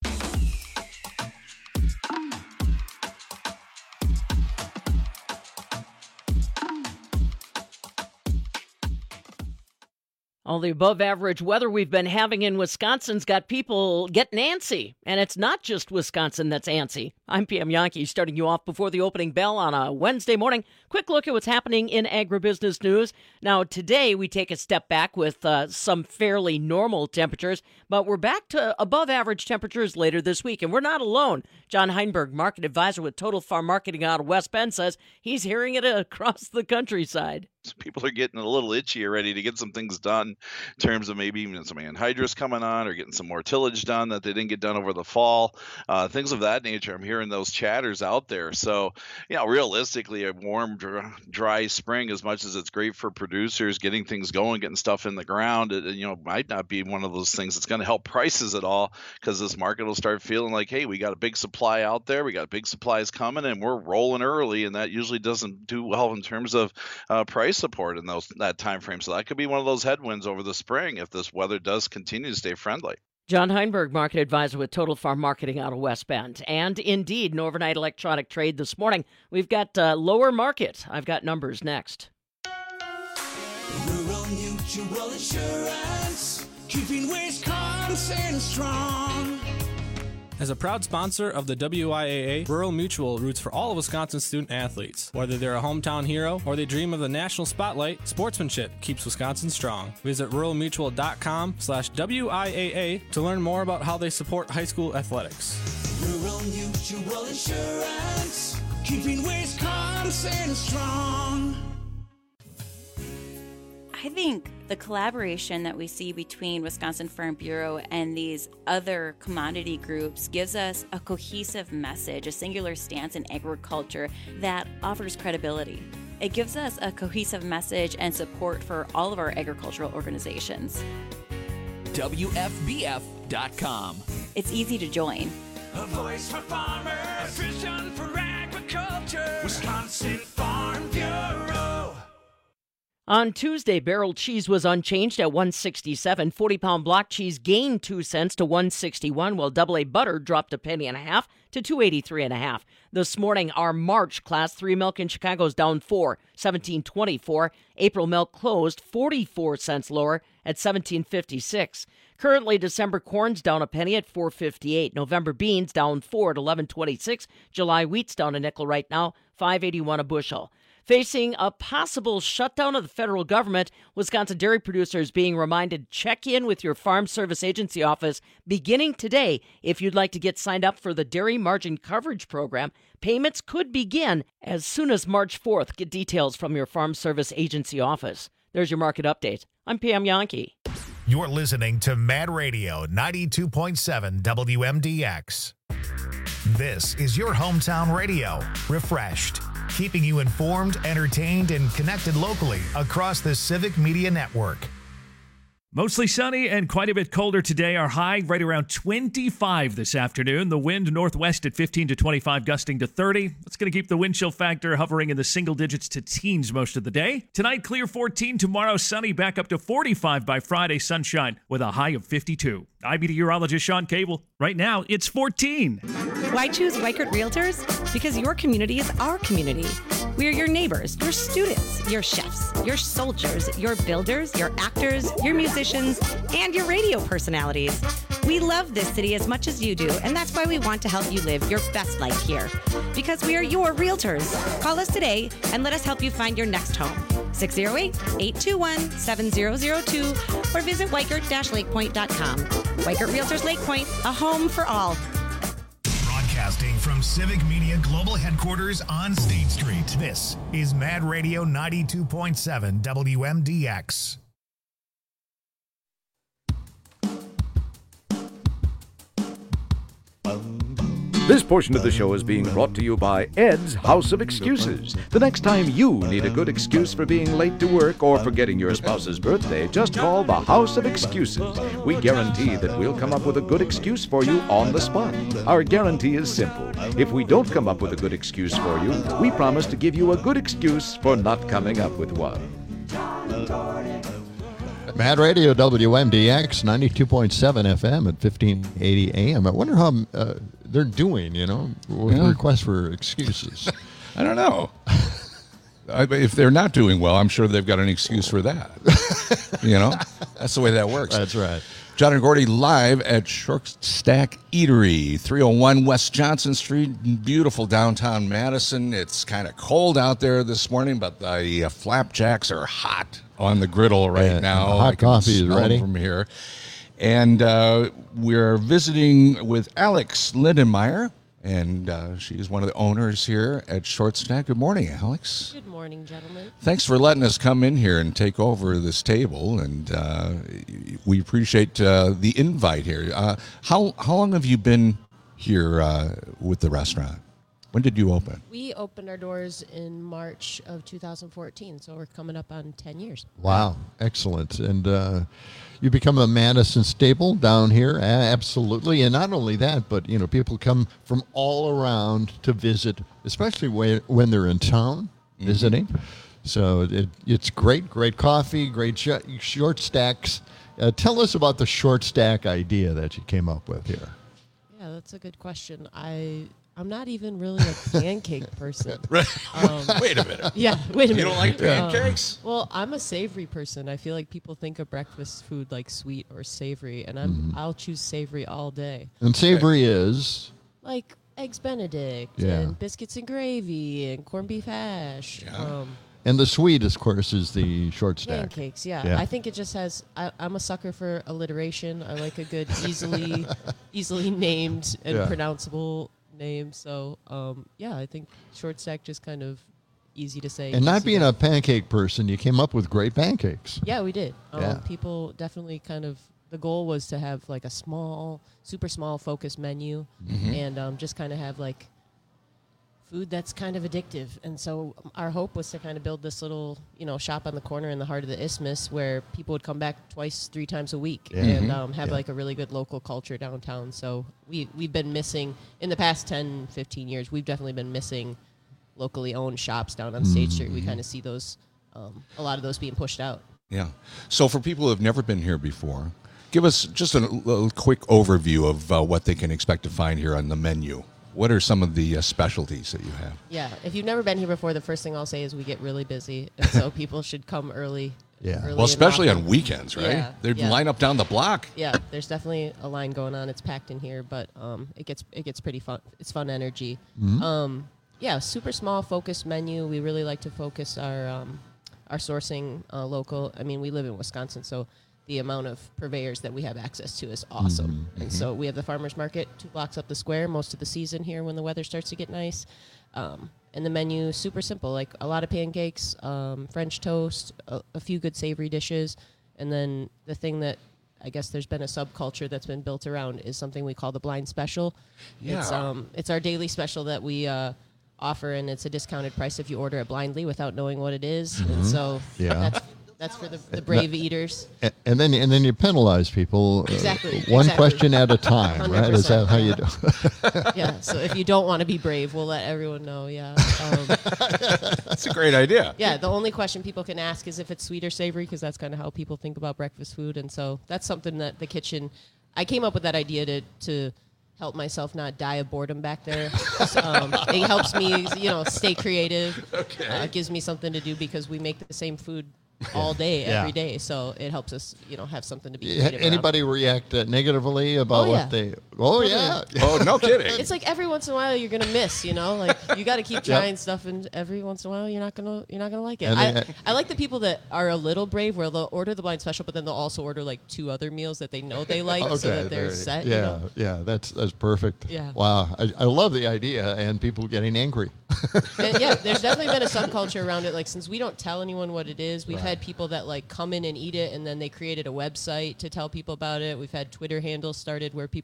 All the above average weather we've been having in Wisconsin's got people getting antsy. And it's not just Wisconsin that's antsy. I'm P M Yankee, starting you off before the opening bell on a Wednesday morning. Quick look at what's happening in agribusiness news. Now, today we take a step back with uh, some fairly normal temperatures, but we're back to above average temperatures later this week. And we're not alone. John Heinberg, market advisor with Total Farm Marketing out of West Bend, says he's hearing it across the countryside. People are getting a little itchy already to get some things done in terms of maybe even some anhydrous coming on or getting some more tillage done that they didn't get done over the fall, uh, things of that nature. I'm hearing those chatters out there. So, you know, realistically, a warm, dry, dry spring, as much as it's great for producers, getting things going, getting stuff in the ground, it, you know, might not be one of those things that's going to help prices at all, because this market will start feeling like, hey, we got a big supply out there, we got big supplies coming, and we're rolling early, and that usually doesn't do well in terms of uh, price support in those that time frame. So that could be one of those headwinds over the spring if this weather does continue to stay friendly. John Heinberg, market advisor with Total Farm Marketing out of West Bend. And indeed, an overnight electronic trade this morning. We've got uh, lower market. I've got numbers next. Rural Mutual Insurance, keeping Wisconsin strong. As a proud sponsor of the W I A A, Rural Mutual roots for all of Wisconsin's student athletes. Whether they're a hometown hero or they dream of the national spotlight, sportsmanship keeps Wisconsin strong. Visit ruralmutual.com slash WIAA to learn more about how they support high school athletics. Rural Mutual Insurance, keeping Wisconsin strong. I think the collaboration that we see between Wisconsin Farm Bureau and these other commodity groups gives us a cohesive message, a singular stance in agriculture that offers credibility. It gives us a cohesive message and support for all of our agricultural organizations. W F B F dot com. It's easy to join. A voice for farmers, a vision for agriculture. Wisconsin Farm Bureau. On Tuesday, barrel cheese was unchanged at one sixty-seven. forty-pound block cheese gained two cents to one sixty-one, while double A butter dropped a penny and a half to two eighty-three and a half. This morning, our March Class three milk in Chicago is down four, seventeen twenty-four. April milk closed forty-four cents lower at seventeen fifty-six. Currently, December corn's down a penny at four fifty-eight. November beans down four at eleven twenty-six. July wheat's down a nickel right now, five eighty-one a bushel. Facing a possible shutdown of the federal government, Wisconsin dairy producers being reminded check in with your Farm Service Agency office beginning today if you'd like to get signed up for the Dairy Margin Coverage Program. Payments could begin as soon as March fourth. Get details from your Farm Service Agency office. There's your market update. I'm Pam Yankee. You're listening to Mad Radio ninety-two point seven W M D X. This is your hometown radio, refreshed, keeping you informed, entertained, and connected locally across the Civic Media Network. Mostly sunny and quite a bit colder today. Our high right around twenty-five this afternoon. The wind northwest at fifteen to twenty-five, gusting to thirty. That's going to keep the wind chill factor hovering in the single digits to teens most of the day. Tonight, clear fourteen. Tomorrow, sunny, back up to forty-five by Friday, sunshine with a high of fifty-two. I'm meteorologist Sean Cable. Right now, it's fourteen. Why choose Weichert Realtors? Because your community is our community. We are your neighbors, your students, your chefs, your soldiers, your builders, your actors, your musicians, and your radio personalities. We love this city as much as you do, and that's why we want to help you live your best life here. Because we are your realtors. Call us today and let us help you find your next home. six oh eight, eight two one, seven oh oh two or visit weichert dash lake point dot com. Weichert Realtors Lake Point, a home for all. Broadcasting from Civic Media Global Headquarters on State Street. This is Mad Radio ninety-two point seven W M D X. While This portion of the show is being brought to you by Ed's House of Excuses. The next time you need a good excuse for being late to work or forgetting your spouse's birthday, just call the House of Excuses. We guarantee that we'll come up with a good excuse for you on the spot. Our guarantee is simple. If we don't come up with a good excuse for you, we promise to give you a good excuse for not coming up with one. Mad Radio, W M D X, ninety-two point seven F M at fifteen eighty A M. I wonder how uh, they're doing, you know, with Yeah. requests for excuses. I don't know. I, if they're not doing well, I'm sure they've got an excuse for that. You know, that's the way that works. That's right. John and Gordy live at Short Stack Eatery, three oh one West Johnson Street, beautiful downtown Madison. It's kind of cold out there this morning, but the uh, flapjacks are hot on the griddle right And now. the hot I can coffee is smell them ready. from here. And uh, we're visiting with Alex Lindenmeyer, and uh, she is one of the owners here at Short Stack. Good morning, Alex. Good morning, gentlemen. Thanks for letting us come in here and take over this table, and uh, we appreciate uh, the invite here. Uh, how how long have you been here uh, with the restaurant? When did you open? We opened our doors in March of two thousand fourteen, so we're coming up on ten years. Wow, excellent. And uh, you become a Madison staple down here, a- absolutely. And not only that, but, you know, people come from all around to visit, especially when, when they're in town visiting. So it, it's great, great coffee, great sh- short stacks. Uh, tell us about the short stack idea that you came up with here. Yeah, that's a good question. I I'm not even really a pancake person. Right. Wait a minute. Yeah, wait a You minute. don't like pancakes? Uh, well, I'm a savory person. I feel like people think of breakfast food like sweet or savory, and I'm Mhm. I'll choose savory all day. And savory is... Like eggs Benedict Yeah. and biscuits and gravy and corned beef hash. Um, And the sweet, of course, is the short stack. Pancakes, yeah. I think it just has. I, I'm a sucker for alliteration. I like a good, easily, easily named and Yeah. pronounceable name. So, um, yeah, I think short stack just kind of easy to say. And not easy being to- a pancake person, you came up with great pancakes. Yeah, we did. Um, Yeah. People definitely kind of. The goal was to have like a small, super small, focused menu, Mhm. and um, just kind of have like food that's kind of addictive. And so um, our hope was to kind of build this little, you know, shop on the corner in the heart of the Isthmus where people would come back twice, three times a week Yeah. and Mhm. um, have Yeah. like a really good local culture downtown. So we, we've been missing, in the past ten, fifteen years, we've definitely been missing locally owned shops down on State Street. We Mhm. kind of see those, um, a lot of those being pushed out. Yeah. So for people who have never been here before, give us just a little quick overview of uh, what they can expect to find here on the menu. What are some of the uh, specialties that you have? Yeah, if you've never been here before, the first thing I'll say is we get really busy, and so people should come early. Yeah. early Well, and especially often. on weekends, right? Yeah, They'd yeah. line up down the block. Yeah, there's definitely a line going on. It's packed in here, but um, it gets it gets pretty fun. It's fun energy. Mhm. Um, yeah, super small, focused menu. We really like to focus our um, our sourcing uh, local. I mean, we live in Wisconsin, so the amount of purveyors that we have access to is awesome. Mhm, And mhm. so we have the farmers market two blocks up the square most of the season here when the weather starts to get nice. Um, and the menu super simple, like a lot of pancakes, um, French toast, a, a few good savory dishes, and then the thing that I guess there's been a subculture that's been built around is something we call the blind special. It's Yeah. um it's our daily special that we uh, offer, and it's a discounted price if you order it blindly without knowing what it is. And Mhm. so Yeah. that's that's for the, the brave eaters. A- And then, and then you penalize people uh, Exactly, one exactly. question at a time, right? Is that how you do? Yeah. So if you don't want to be brave, we'll let everyone know. Yeah. Um, That's a great idea. Yeah. The only question people can ask is if it's sweet or savory, because that's kind of how people think about breakfast food. And so that's something that the kitchen. I came up with that idea to to help myself not die of boredom back there. um, it helps me, you know, stay creative. Okay. Uh, it gives me something to do because we make the same food all day, Yeah. every day. So it helps us, you know, have something to be. Yeah, creative around. Anybody react uh, negatively about Oh, yeah. what they? Oh yeah. Totally. Oh, no kidding. It's like every once in a while you're gonna miss, you know, like you got to keep Yep. trying stuff, and every once in a while you're not gonna you're not gonna like it. And I, they- I like the people that are a little brave, where they'll order the blind special, but then they'll also order like two other meals that they know they like, so that they're there- set. Yeah, You know? yeah, that's that's perfect. Yeah. Wow, I, I love the idea and people getting angry. And yeah, there's definitely been a subculture around it. Like, since we don't tell anyone what it is, we've Right. had people that like come in and eat it, and then they created a website to tell people about it. We've had Twitter handles started where people try to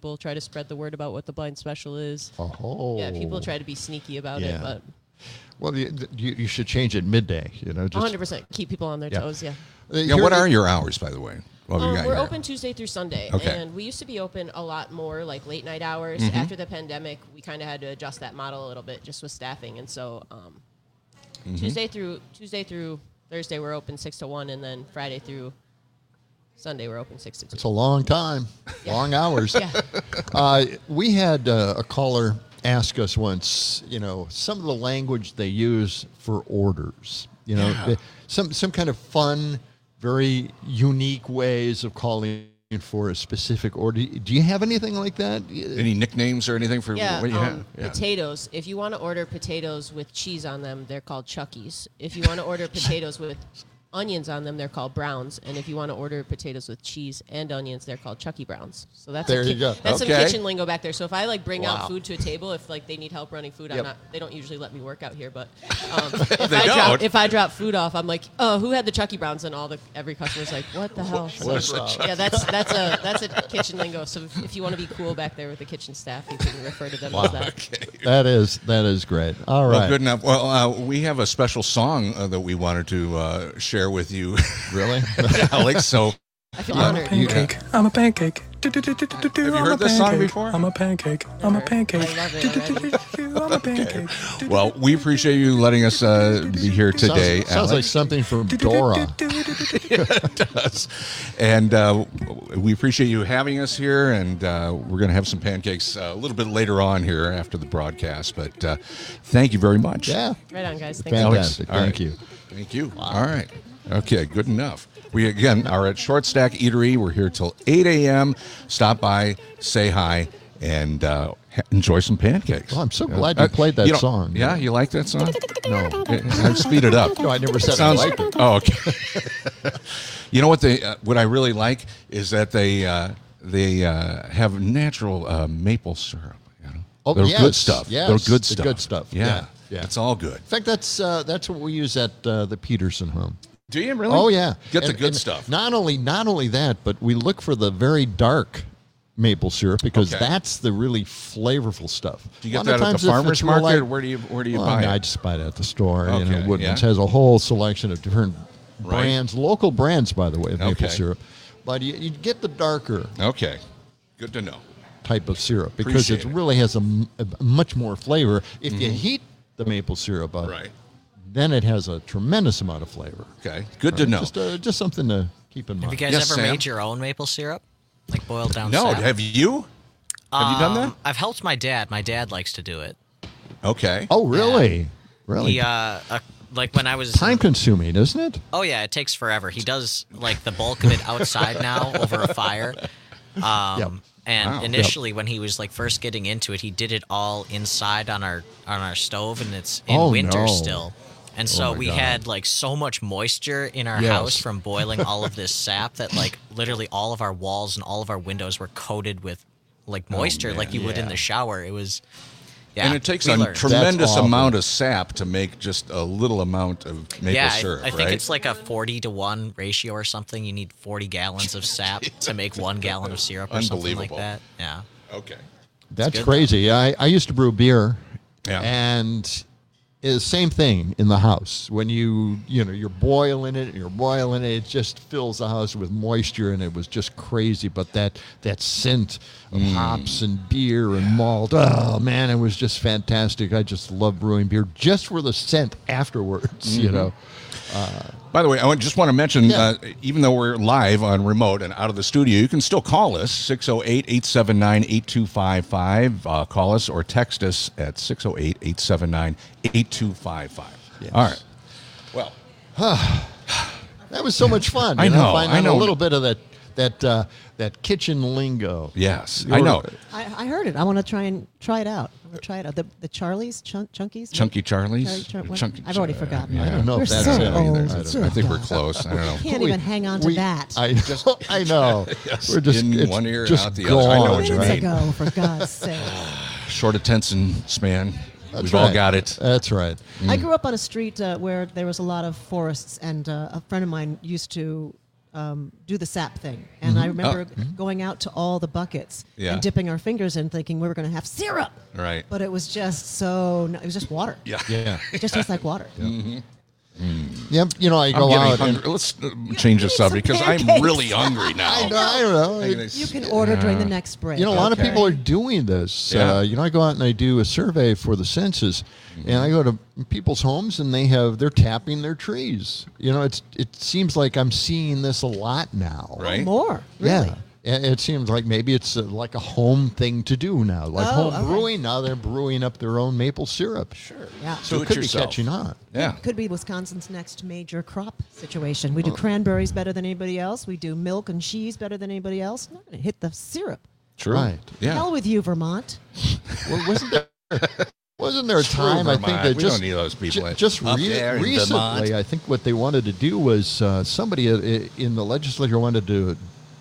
spread the word about what the blind special is. Oh. Yeah, people try to be sneaky about Yeah. it, but Well, you, you, you should change it midday. You know, just one hundred percent keep people on their Yeah. toes. Yeah. Uh, Yeah, here what the- are your hours, by the way? Well, we Um, got we're here. open Tuesday through Sunday, Okay. and we used to be open a lot more, like late night hours. Mhm. After the pandemic, we kind of had to adjust that model a little bit, just with staffing. And so um, Mm-hmm. Mhm. Tuesday through Tuesday through Thursday, we're open six to one, and then Friday through Sunday, we're open six to two. It's a long time, long hours. Yeah. uh, we had uh, a caller ask us once, you know, some of the language they use for orders. You know, Yeah. the- some some kind of fun, very unique ways of calling for a specific order. Do you have anything like that? Any nicknames or anything for Yeah, what you um, have? Yeah. potatoes. If you want to order potatoes with cheese on them, they're called Chuckies. If you want to order potatoes with onions on them, they're called Browns. And if you want to order potatoes with cheese and onions, they're called Chucky Browns. So that's There a you ki- go. That's Okay. some kitchen lingo back there. So if I like bring Wow. out food to a table, if like they need help running food, I'm Yep. not. They don't usually let me work out here, but um, if They I drop don't? if I drop food off, I'm like, oh, who had the Chucky Browns? And all the every customer's like, what the hell? What is So, a Chucky yeah, that's that's a that's a kitchen lingo. So if, if you want to be cool back there with the kitchen staff, you can refer to them Wow. as that. That is that is great. All right. Well, good enough. Well, uh, we have a special song uh, that we wanted to uh, share with you. Really, Alex? So I feel Yeah. honored. You- Pancake. I'm a pancake. Have you I'm heard a this song pancake. before? I'm a pancake. I'm a pancake. I love it already. I'm a pancake. Well, we appreciate you letting us uh, be here today. Sounds, sounds like Alex. something from Dora. It does. And uh, we appreciate you having us here, and uh, we're going to have some pancakes uh, a little bit later on here after the broadcast. But uh, thank you very much. Yeah. Right on, guys. Thanks. Fantastic. All right. Thank you. Thank you. All right. Okay, good enough. We, again, are at Short Stack Eatery. We're here till eight a.m. Stop by, say hi, and uh, ha- enjoy some pancakes. Well, I'm so glad you played that you know- song. Yeah, you like that song? No. I speed it up. No, I never said I Sounds, liked it. Oh, okay. You know what they? Uh, what I really like is that they uh, they uh, have natural uh, maple syrup. You know, Oh, they're yes, good stuff. yes, they're good the stuff. good stuff. Yeah, Yeah, yeah. it's all good. In fact, that's uh, that's what we use at uh, the Peterson home. Do you really? Oh yeah, Get the And- good and stuff. Not only not only that, but we look for the very dark maple syrup because Okay. that's the really flavorful stuff. Do you A get lot of that at times the if farmer's it's more market? like- where do you where do you Well, buy I it? just buy it at the store. You Okay, know, Woodman's yeah. has a whole selection of different Right. brands, local brands, by the way, of maple Okay. syrup. But you, you get the darker Okay, good to know. type of syrup because Appreciate it it. really has a, m- a much more flavor. If you Mhm. heat the maple syrup up, Right. then it has a tremendous amount of flavor. Okay, good to Right? know. Just, uh, just something to keep in Have mind. you guys Yes, ever Sam? made your own maple syrup? Like boiled down No, sap? have you? Have you done that? Um, I've helped my dad. My dad likes to do it. Okay. Oh, really? Really? He, uh, uh, like when I was Time consuming, isn't it? Oh yeah, it takes forever. He does like the bulk of it outside now over a fire. Um, Yep. And Wow. initially, when he was like first getting into it, he did it all inside on our on our stove, and it's in Oh, winter no. still. And so Oh, my we God. had like so much moisture in our Yes. house from boiling all of this sap that like literally all of our walls and all of our windows were coated with like Oh, moisture, like you would in yeah. the shower. It was yeah. and it takes we a learned. tremendous awful. amount of sap to make just a little amount of maple yeah, I- syrup, I, think right? it's like a forty to one ratio or something. You need forty gallons of sap to make one gallon of syrup or something like Unbelievable. that. Yeah. Okay. That's good, crazy. I, I used to brew beer, Yeah. and it's the same thing in the house. When you you know you're boiling it, and you're boiling it, it just fills the house with moisture, and it was just crazy. But that that scent of Mm. hops and beer and malt, oh man, it was just fantastic. I just love brewing beer just for the scent afterwards. You Mhm. know. By the way, I want- just want to mention, Yeah. uh, even though we're live on remote and out of the studio, you can still call us, six oh eight, eight seven nine, eight two five five. Uh, call us or text us at six oh eight, eight seven nine, eight two five five. Yes. All right. Well, That was so much fun. I you know, Find I out know. a little bit of that that uh, that kitchen lingo. yes, I know. I, I heard it. I want to try and try it out. I want to try it out. The the Charlies, chunk, Chunkies, Chunky Charlie's? Charlie- Char- what? Chunky I've already Char- forgotten. yeah. I don't know We're if that's so it either. old. I I, don't don't- I think we're close. I don't know. Can't We- even hang on to we- that. I know. I know. Yes, We're just in it's one ear, just out the other. I know gone, what you Minutes mean. ago, for God's sake. Short attention span. That's We've all right. got it. That's right. I grew up on a street uh, where there was a lot of forests, and uh, a friend of mine used to um, do the sap thing. And I Mhm. remember Oh. Mhm. going out to all the buckets Yeah. and dipping our fingers in, thinking we were going to have syrup. Right. But it was just so. It was just water. Yeah. Yeah. It just tastes like water. Mhm. Mm. Yep, you know, I I'm go getting out and hungry. Let's uh, change the subject because I'm pancakes. really hungry now. I know, I don't know. I'm gonna You can s- order during the yeah. next break. You know, a lot Okay. of people are doing this. Yeah. Uh, you know, I go out and I do a survey for the census, Mm-hmm. and I go to people's homes and they have they're tapping their trees. You know, it's it seems like I'm seeing this a lot now. Right. More. Really? Yeah. And it seems like maybe it's uh like a home thing to do now, like Oh, home okay. brewing. Now they're brewing up their own maple syrup. Sure. Yeah. So Do it it could yourself. be catching on. Yeah. Could be Wisconsin's next major crop situation. We do cranberries better than anybody else. We do milk and cheese better than anybody else. Not going to hit the syrup. True. Right. Yeah. Hell with you, Vermont. Well, wasn't there? Wasn't there a True, time I think Vermont. that We just don't need those people ju- in- just up re- there in recently, Vermont. I think what they wanted to do was uh, somebody uh, in the legislature wanted to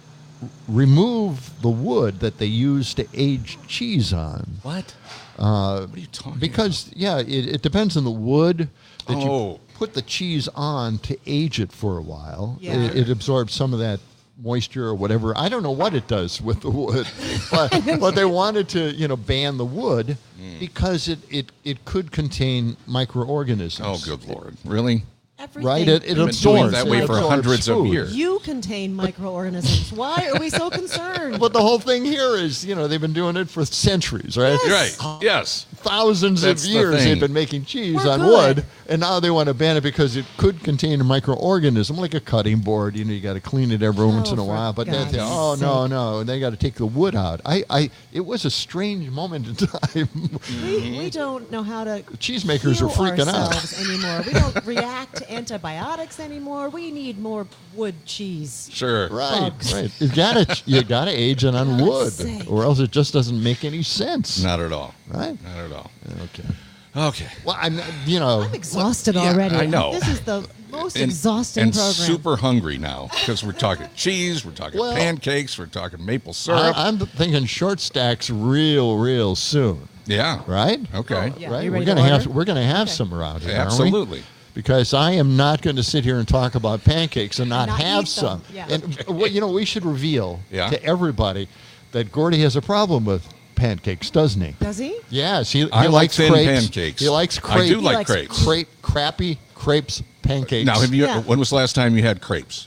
remove the wood that they use to age cheese on. What? Uh, What are you talking because yeah, it, it depends on the wood that Oh. you put the cheese on to age it for a while. Yeah. It, it absorbs some of that moisture or whatever. I don't know what it does with the wood, but, but they wanted to, you know, ban the wood Mm. because it, it, it could contain microorganisms. Oh, good Lord. Really? Everything. Right? It, it We've been absorbs. doing that it way for absorbs hundreds of food. years. You contain microorganisms. Why are we so concerned? But the whole thing here is, you know, they've been doing it for centuries, right? Right. Yes. Thousands That's of the years thing. they've been making cheese We're on good. wood, and now they want to ban it because it could contain a microorganism, like a cutting board. You know, you got to clean it every once in a for while. But then, God's they, oh no, sake. no, they got to take the wood out. I, I, it was a strange moment in time. We, we don't know how to Cheesemakers heal are freaking out. ourselves anymore. We don't react to antibiotics anymore. We need more wood cheese. Sure. Right, Bugs. right. You gotta, you gotta age it on God's wood, sake. or else it just doesn't make any sense. Not at all. Right? Not at all. Okay. Okay. Well, I'm, you know, I'm exhausted Yeah, already. I know. This is the most And, exhausting and program. super hungry now because we're talking cheese, we're talking Well, pancakes, we're talking maple syrup. I, I'm thinking short stacks real, real soon. yeah. Right? Okay. Yeah, right. you We're ready gonna to have order? we're gonna have Okay. some around here, aren't we? Absolutely. Because I am not going to sit here and talk about pancakes and not, Not have eat some. them, yeah. And what you know, we should reveal Yeah. to everybody that Gordy has a problem with pancakes, doesn't he? Does he? Yes, he, he I like likes thin crepes. pancakes. He likes I crepes. do He like likes crepes. Crepe, crappy crepes, pancakes. Now, have you? Yeah. When was the last time you had crepes?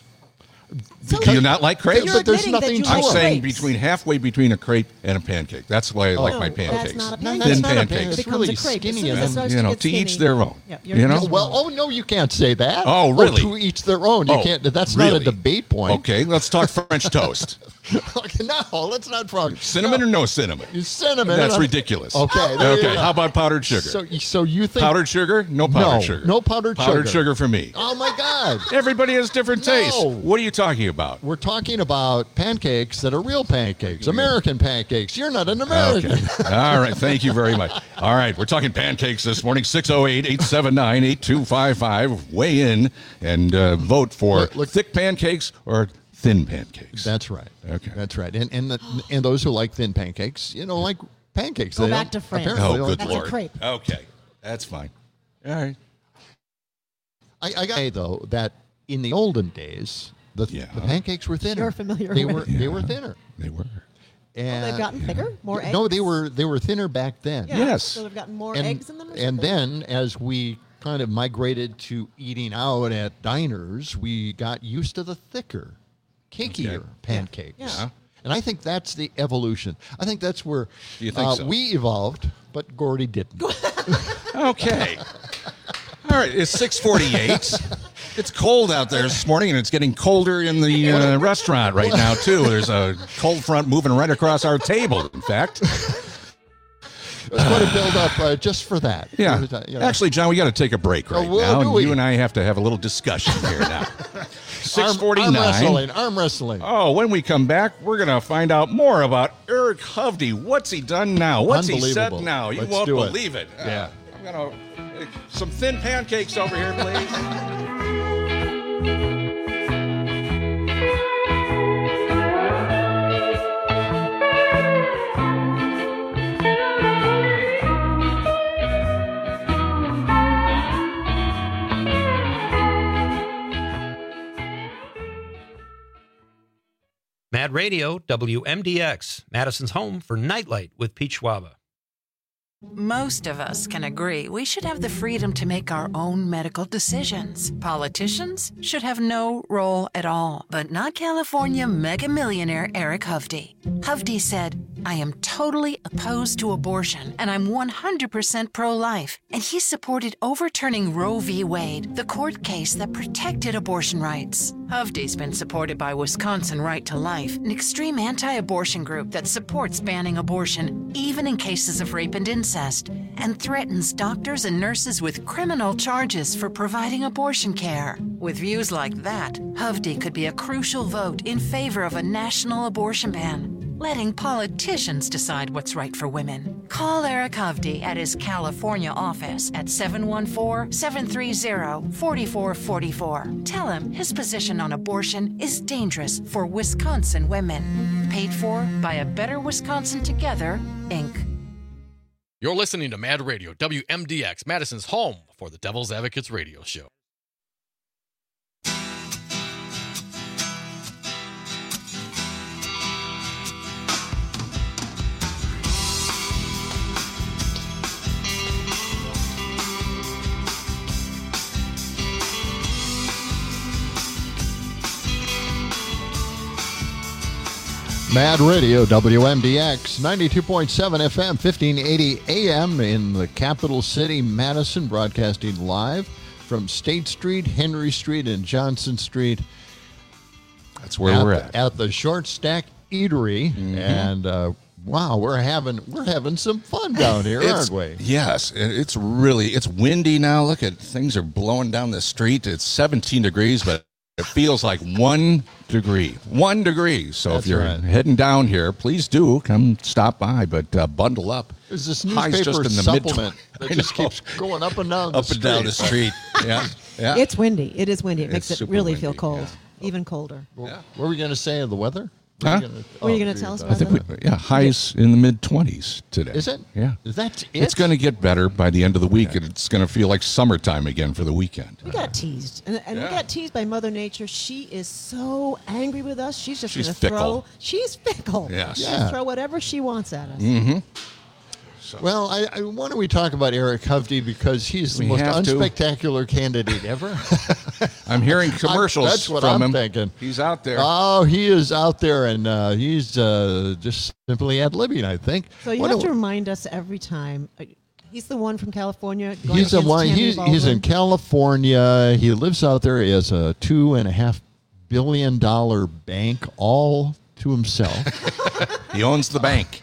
So Do you not like crepes? You're But there's admitting that nothing you to I'm it. like saying grapes. between halfway between a crepe and a pancake. That's why I like No, my that's pancakes. not a No, pancake. that's Thin not a pancakes. pancake. It's Becomes really a crepe. As skinny. soon as and it then- starts you to know, get to each skinny. their own. Yeah, you're- You know? you're- Well, oh no, you can't say that. Oh, really? to each their own. You Oh, can't. That's not really? a debate point. Okay, let's talk French toast. Okay, no, let's not talk Cinnamon or no cinnamon? cinnamon. That's and- ridiculous. Okay. there you Okay. go. How about powdered sugar? So, so you think powdered sugar? No powdered No, sugar. no powdered Powdered sugar. sugar for me. Oh my God! Everybody has different tastes. No. What are you talking about? We're talking about pancakes that are real pancakes, American pancakes. You're not an American. Okay. All right. Thank you very much. All right. We're talking pancakes this morning. six oh eight, eight seven nine, eight two five five. Weigh in and uh, vote for Look- look- thick pancakes or thin pancakes. That's right. Okay. That's right. And and the, and those who like thin pancakes, you know, like pancakes. Go They back don't- to France. apparently Oh, don't- good That's a Lord. crepe. Okay. That's fine. All right. I, I got to say though that in the olden days, the, Yeah. the pancakes were thinner. You're familiar They with were it. they were thinner. They were. And They've gotten thicker, more eggs. No, they were they were thinner back then. Yeah, Yes. So they've gotten more and, eggs in them. Or and something? then as we kind of migrated to eating out at diners, we got used to the thicker, cakier Okay. pancakes. Yeah. And I think that's the evolution. I think that's where Do you think uh, so? we evolved, but Gordy didn't. Okay. All right. It's six forty-eight. It's cold out there this morning, and it's getting colder in the uh, restaurant right now, too. There's a cold front moving right across our table, in fact. Let's go to build up uh, just for that. Yeah. You know. Actually, John, we got to take a break right Oh, well, now. do And we? you and I have to have a little discussion here now. six Arm, forty-nine. arm wrestling. Arm wrestling. Oh, when we come back, we're going to find out more about Eric Hovde. What's he done now? What's he said Unbelievable. now? You Let's won't do it. believe it. Uh, Yeah. I'm going to... Some thin pancakes over here, please. Mad Radio, W M D X, Madison's home for Nightlight with Pete Schwaba. Most of us can agree we should have the freedom to make our own medical decisions. Politicians should have no role at all, but not California mega millionaire Eric Hovde. Hovde said, I am totally opposed to abortion, and I'm one hundred percent pro-life. And he supported overturning Roe v. Wade, the court case that protected abortion rights. Hovde's been supported by Wisconsin Right to Life, an extreme anti-abortion group that supports banning abortion, even in cases of rape and incest, and threatens doctors and nurses with criminal charges for providing abortion care. With views like that, Hovde could be a crucial vote in favor of a national abortion ban, letting politicians decide what's right for women. Call Eric Hovde at his California office at seven one four, seven three zero, four four four four. Tell him his position on abortion is dangerous for Wisconsin women. Paid for by A Better Wisconsin Together, Incorporated. You're listening to Mad Radio, W M D X, Madison's home for the Devil's Advocates radio show. Mad Radio, W M D X, ninety-two point seven F M, fifteen eighty A M in the capital city, Madison, broadcasting live from State Street, Henry Street, and Johnson Street. That's where at, we're at. At the Short Stack Eatery. Mm-hmm. And, uh, wow, we're having we're having some fun down here, aren't we? Yes, it's really, it's windy now. Look at, things are blowing down the street. It's seventeen degrees, but it feels like one degree. One degree. So That's if you're right. heading down here, please do come stop by, but uh, bundle up. There's this Highs newspaper just in the supplement mid- that just keeps going up and down the Up street. and down the street. Yeah. Yeah. It's windy. It is windy. It It's makes it super really windy, feel cold, yeah. even colder. What were we going to say of the weather? Huh? Gonna, Were you oh, going to tell us I about think that? we, yeah, highs in the mid twenties today. Is it? Yeah. Is that it? It's going to get better by the end of the week, and it's going to feel like summertime again for the weekend. We got teased, and, and Yeah. we got teased by Mother Nature. She is so angry with us. She's just She's going to fickle. throw. She's fickle. Yes. She'll Yeah. throw whatever she wants at us. Mm-hmm. Well, I, I, why don't we talk about Eric Hovde, because he's the We most have to. unspectacular candidate ever. I'm hearing commercials I, that's what from I'm him. thinking. He's out there. Oh, he is out there, and uh, he's uh, just simply ad-libbing, I think. So you What have do- to remind us every time. uh, He's the one from California. Going He's a against one. Tammy He's, he's in Baldwin. California. He lives out there. He has a two and a half billion dollar bank all to himself. He owns the bank.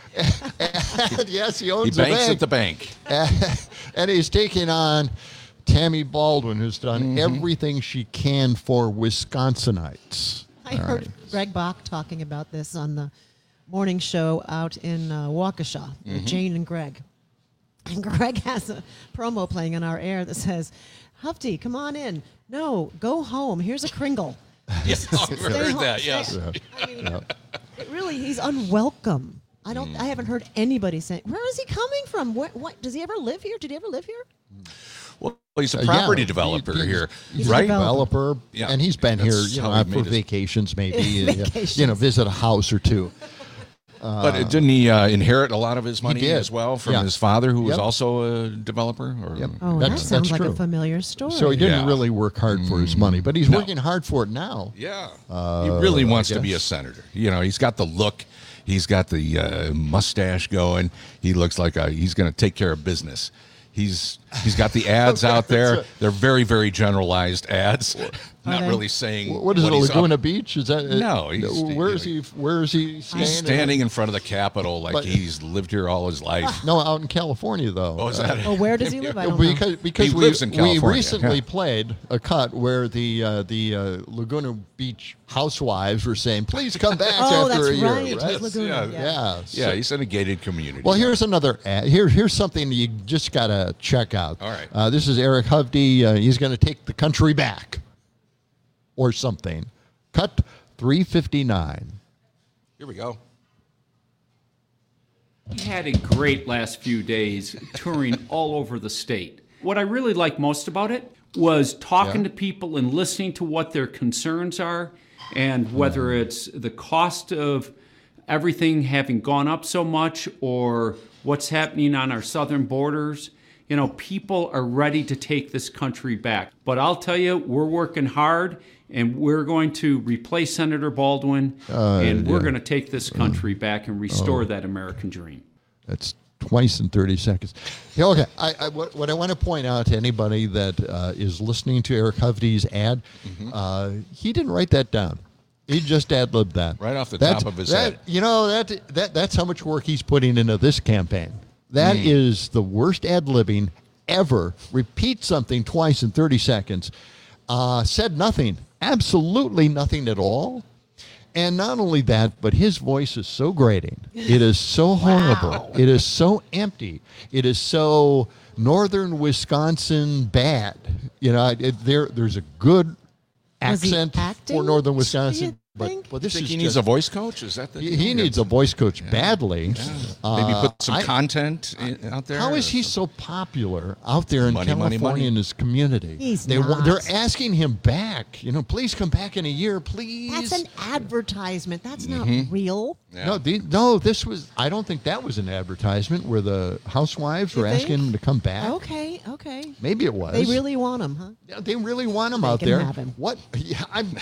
Yes, he owns He the banks bank. at the bank. And he's taking on Tammy Baldwin, who's done Mm-hmm. everything she can for Wisconsinites. I All heard right. Greg Bach talking about this on the morning show out in uh, Waukesha with Mhm. Jane and Greg. And Greg has a promo playing on our air that says, Hovde, come on in. No, go home. Here's a Kringle. Yes, I've Stay heard home. that, Stay- yes. I mean, it really, he's unwelcome. I don't. I haven't heard anybody saying, "Where is he coming from? What? What? Does he ever live here? Did he ever live here?" Well, he's a Uh, property yeah, developer he- here, he's right? a developer, Yeah. and he's been here, That's you know, how he for made his- vacations, maybe, uh, Vacations. you know, visit a house or two. But Uh, didn't he uh, inherit a lot of his money did. as well from Yeah. his father, who was Yep. also a developer? Or, Yep. Oh, That's- that sounds that's like true. a familiar story. So he didn't Yeah. really work hard for his money, but he's No. working hard for it now. Yeah. Uh, he really I wants to be a guess. senator. You know, he's got the look. He's got the uh, mustache going. He looks like a, he's going to take care of business. He's he's got the ads out there. They're very, very generalized ads. Not they? really saying What is what it, he's up- Laguna Beach? Is that No, he's- where is he? Where is he He's standing? standing in front of the Capitol like But- he's lived here all his life. No, out in California, though. Oh, is that it? Oh, where does he live? I don't because know. because He we, lives in we California, recently yeah. played a cut where the uh, the uh, Laguna Beach housewives were saying, "Please come back Oh, after that's a year." right. It was right? Laguna, yeah. Yeah. Yeah, So- he's in a gated community. well, here's another ad. Here, here's something you just gotta check out. All right. Uh, this is Eric Hovde. Uh, he's going to take the country back, or something. Cut three fifty-nine. Here we go. We had a great last few days touring all over the state. What I really liked most about it was talking Yeah. to people and listening to what their concerns are And whether it's the cost of everything having gone up so much or what's happening on our southern borders, you know, people are ready to take this country back. But I'll tell you, we're working hard, and we're going to replace Senator Baldwin, Uh, and we're yeah. going to take this country back and restore Oh. that American dream. That's twice in thirty seconds. Yeah, okay. I, I, what, what I want to point out to anybody that uh, is listening to Eric Hovde's ad, Mm-hmm. uh, he didn't write that down. He just ad-libbed that. Right off the That's- top of his that, head. You know, that, that that's how much work he's putting into this campaign. That Mm. is the worst ad-libbing ever. Repeat something twice in thirty seconds. Uh, said nothing. Absolutely nothing at all. And not only that, but his voice is so grating. It is so horrible. It is so empty. It is so northern Wisconsin bad. You know, it, there there's a good Was he accent acting, for northern do you Wisconsin. But, think? but this Think is he needs just- a voice coach? Is that the he, deal? he needs a voice coach badly. Maybe Uh, put some I- content in, out there. How is he so popular out there in Money, California money, money. in his community? He's they, wa- not. They're asking him back. You know, please come back in a year, please. That's an advertisement. That's not Mhm. real. No, the, no, this was. I don't think that was an advertisement where the housewives You were think? asking him to come back. Okay, okay. Maybe it was. They really want him, huh? Yeah, they really want him They out can there. have him. What? Yeah, I'm.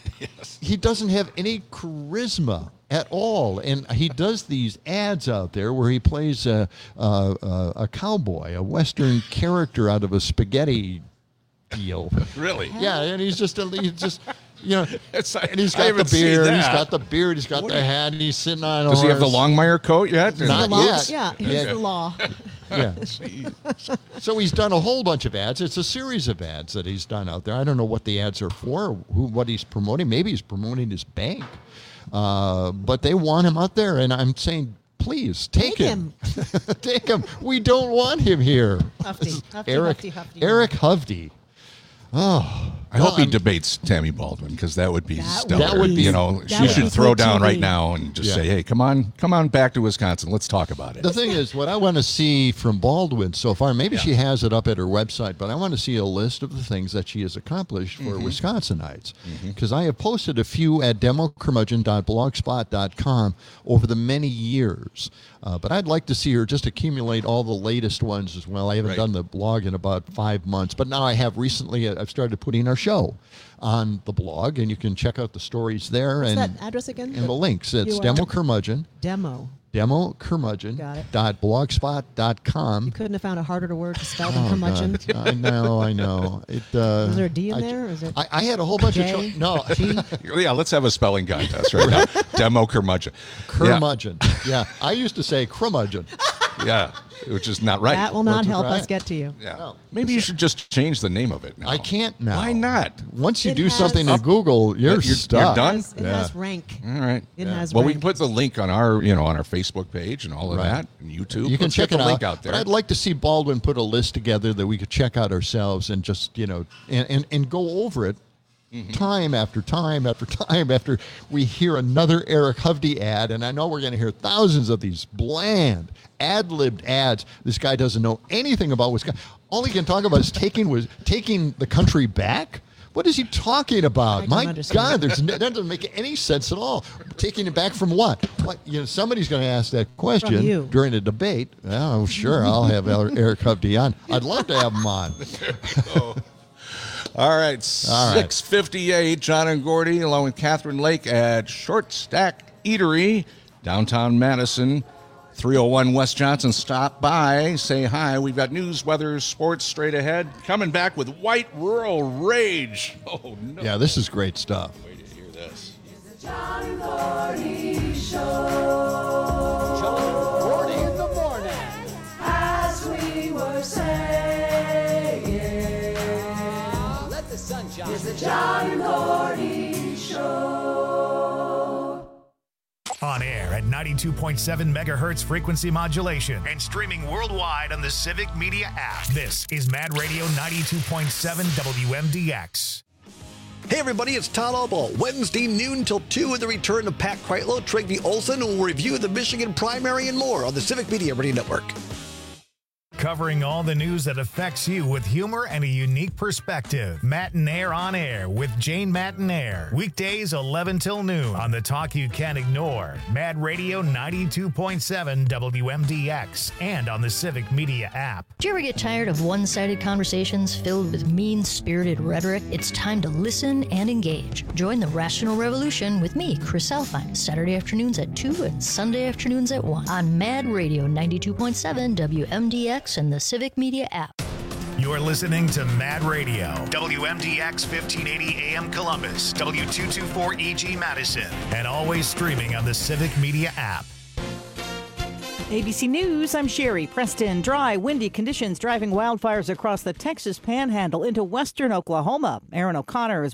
He doesn't have any charisma at all, and he does these ads out there where he plays a a, a, a cowboy, a Western character out of a spaghetti deal. Really? Yeah, and he's just a, he's just. You know, It's like- and he's I got the haven't seen beard. He's that. got the beard. He's got What the is- hat. And he's sitting on. a Does he have the horse. Longmire coat yet? Not The law- yet. Yeah, here's Yeah. the law. Yeah. So he's done a whole bunch of ads. It's a series of ads that he's done out there. I don't know what the ads are for, who, what he's promoting. Maybe he's promoting his bank. Uh, but they want him out there, and I'm saying, please take, Take him. Take him. We don't want him here. Hufty, Hufty, Eric Hufty, Hufty. Eric Hovde. Oh, I hope he I'm- debates Tammy Baldwin because that would be That stellar. would be- you know, that she would should be throw good down T V. right now and just Yeah. say, "Hey, come on, come on back to Wisconsin. Let's talk about it." The thing is, what I want to see from Baldwin so far, maybe Yeah. she has it up at her website, but I want to see a list of the things that she has accomplished for Mhm. Wisconsinites. Because I have posted a few at demo curmudgeon dot blogspot dot com over the many years. Uh, but I'd like to see her just accumulate all the latest ones as well. I haven't Right. done the blog in about five months, but now I have recently. uh, I've started putting our show on the blog, and you can check out the stories there What's and that address again? and the links. It's U R L? demo curmudgeon. Demo. demo curmudgeon Got it. dot blogspot dot com. You couldn't have found a harder word to spell Oh, than curmudgeon. God. I know, I know. It, uh, Is there a D in I, there? Or is it I, I had a whole bunch J? of cho- no G? Yeah, let's have a spelling contest right now. Demo curmudgeon. curmudgeon. Yeah. I used to say curmudgeon. Yeah. yeah, which is not right. That will not That's help right. us get to you. Yeah. No. Maybe you should just change the name of it now. I can't now. Why not? Once you It do has- something in Google, you're, You're- you're stuck. done? It has, it Yeah. has rank. All right. It has Well, we rank. can put the link on our, you know, on our Facebook page and all of Right. that, and YouTube. You can Let's check get it the link out. out there. But I'd like to see Baldwin put a list together that we could check out ourselves and just, you know, and, and, and go over it Mm-hmm. time after time after time after we hear another Eric Hovde ad. And I know we're going to hear thousands of these bland, ad-libbed ads. This guy doesn't know anything about Wisconsin. All he can talk about is taking was taking the country back. What is he talking about? I don't My understand. God, there's no, that doesn't make any sense at all. Taking it back from what? What? You know, somebody's going to ask that question you. during a debate. Oh, sure, I'll have Eric Hovde on. I'd love to have him on. Oh. All right, All right. six fifty-eight, John and Gordy, along with Catherine Lake at Short Stack Eatery, downtown Madison, three oh one West Johnson. Stop by, say hi. We've got news, weather, sports straight ahead. Coming back with White Rural Rage. Oh, no. Yeah, this is great stuff. Wait to hear this. John and Gordy Show. John and Gordy in the morning. As we were saying, let the sun shine. It's the John and Gordy Show. On air at ninety-two point seven megahertz frequency modulation and streaming worldwide on the Civic Media app. This is Mad Radio ninety-two point seven W M D X. Hey everybody, it's Todd Albaugh. Wednesday noon till two with the return of Pat Kreitlow, Trigby Olson, who will review the Michigan primary and more on the Civic Media Radio Network. covering all the news that affects you with humor and a unique perspective. Matinaire on Air with Jane Matinaire. Weekdays eleven till noon on the talk you can't ignore. Mad Radio ninety-two point seven W M D X and on the Civic Media app. Do you ever get tired of one-sided conversations filled with mean-spirited rhetoric? It's time to listen and engage. Join the Rational Revolution with me, Chris Alfine, Saturday afternoons at two and Sunday afternoons at one on Mad Radio ninety-two point seven W M D X and the Civic Media app. You're listening to Mad Radio, W M D X fifteen eighty A M Columbus, W two twenty-four E G Madison, and always streaming on the Civic Media app. A B C News, I'm Sherry Preston. Dry, windy conditions driving wildfires across the Texas Panhandle into western Oklahoma. Aaron O'Connor is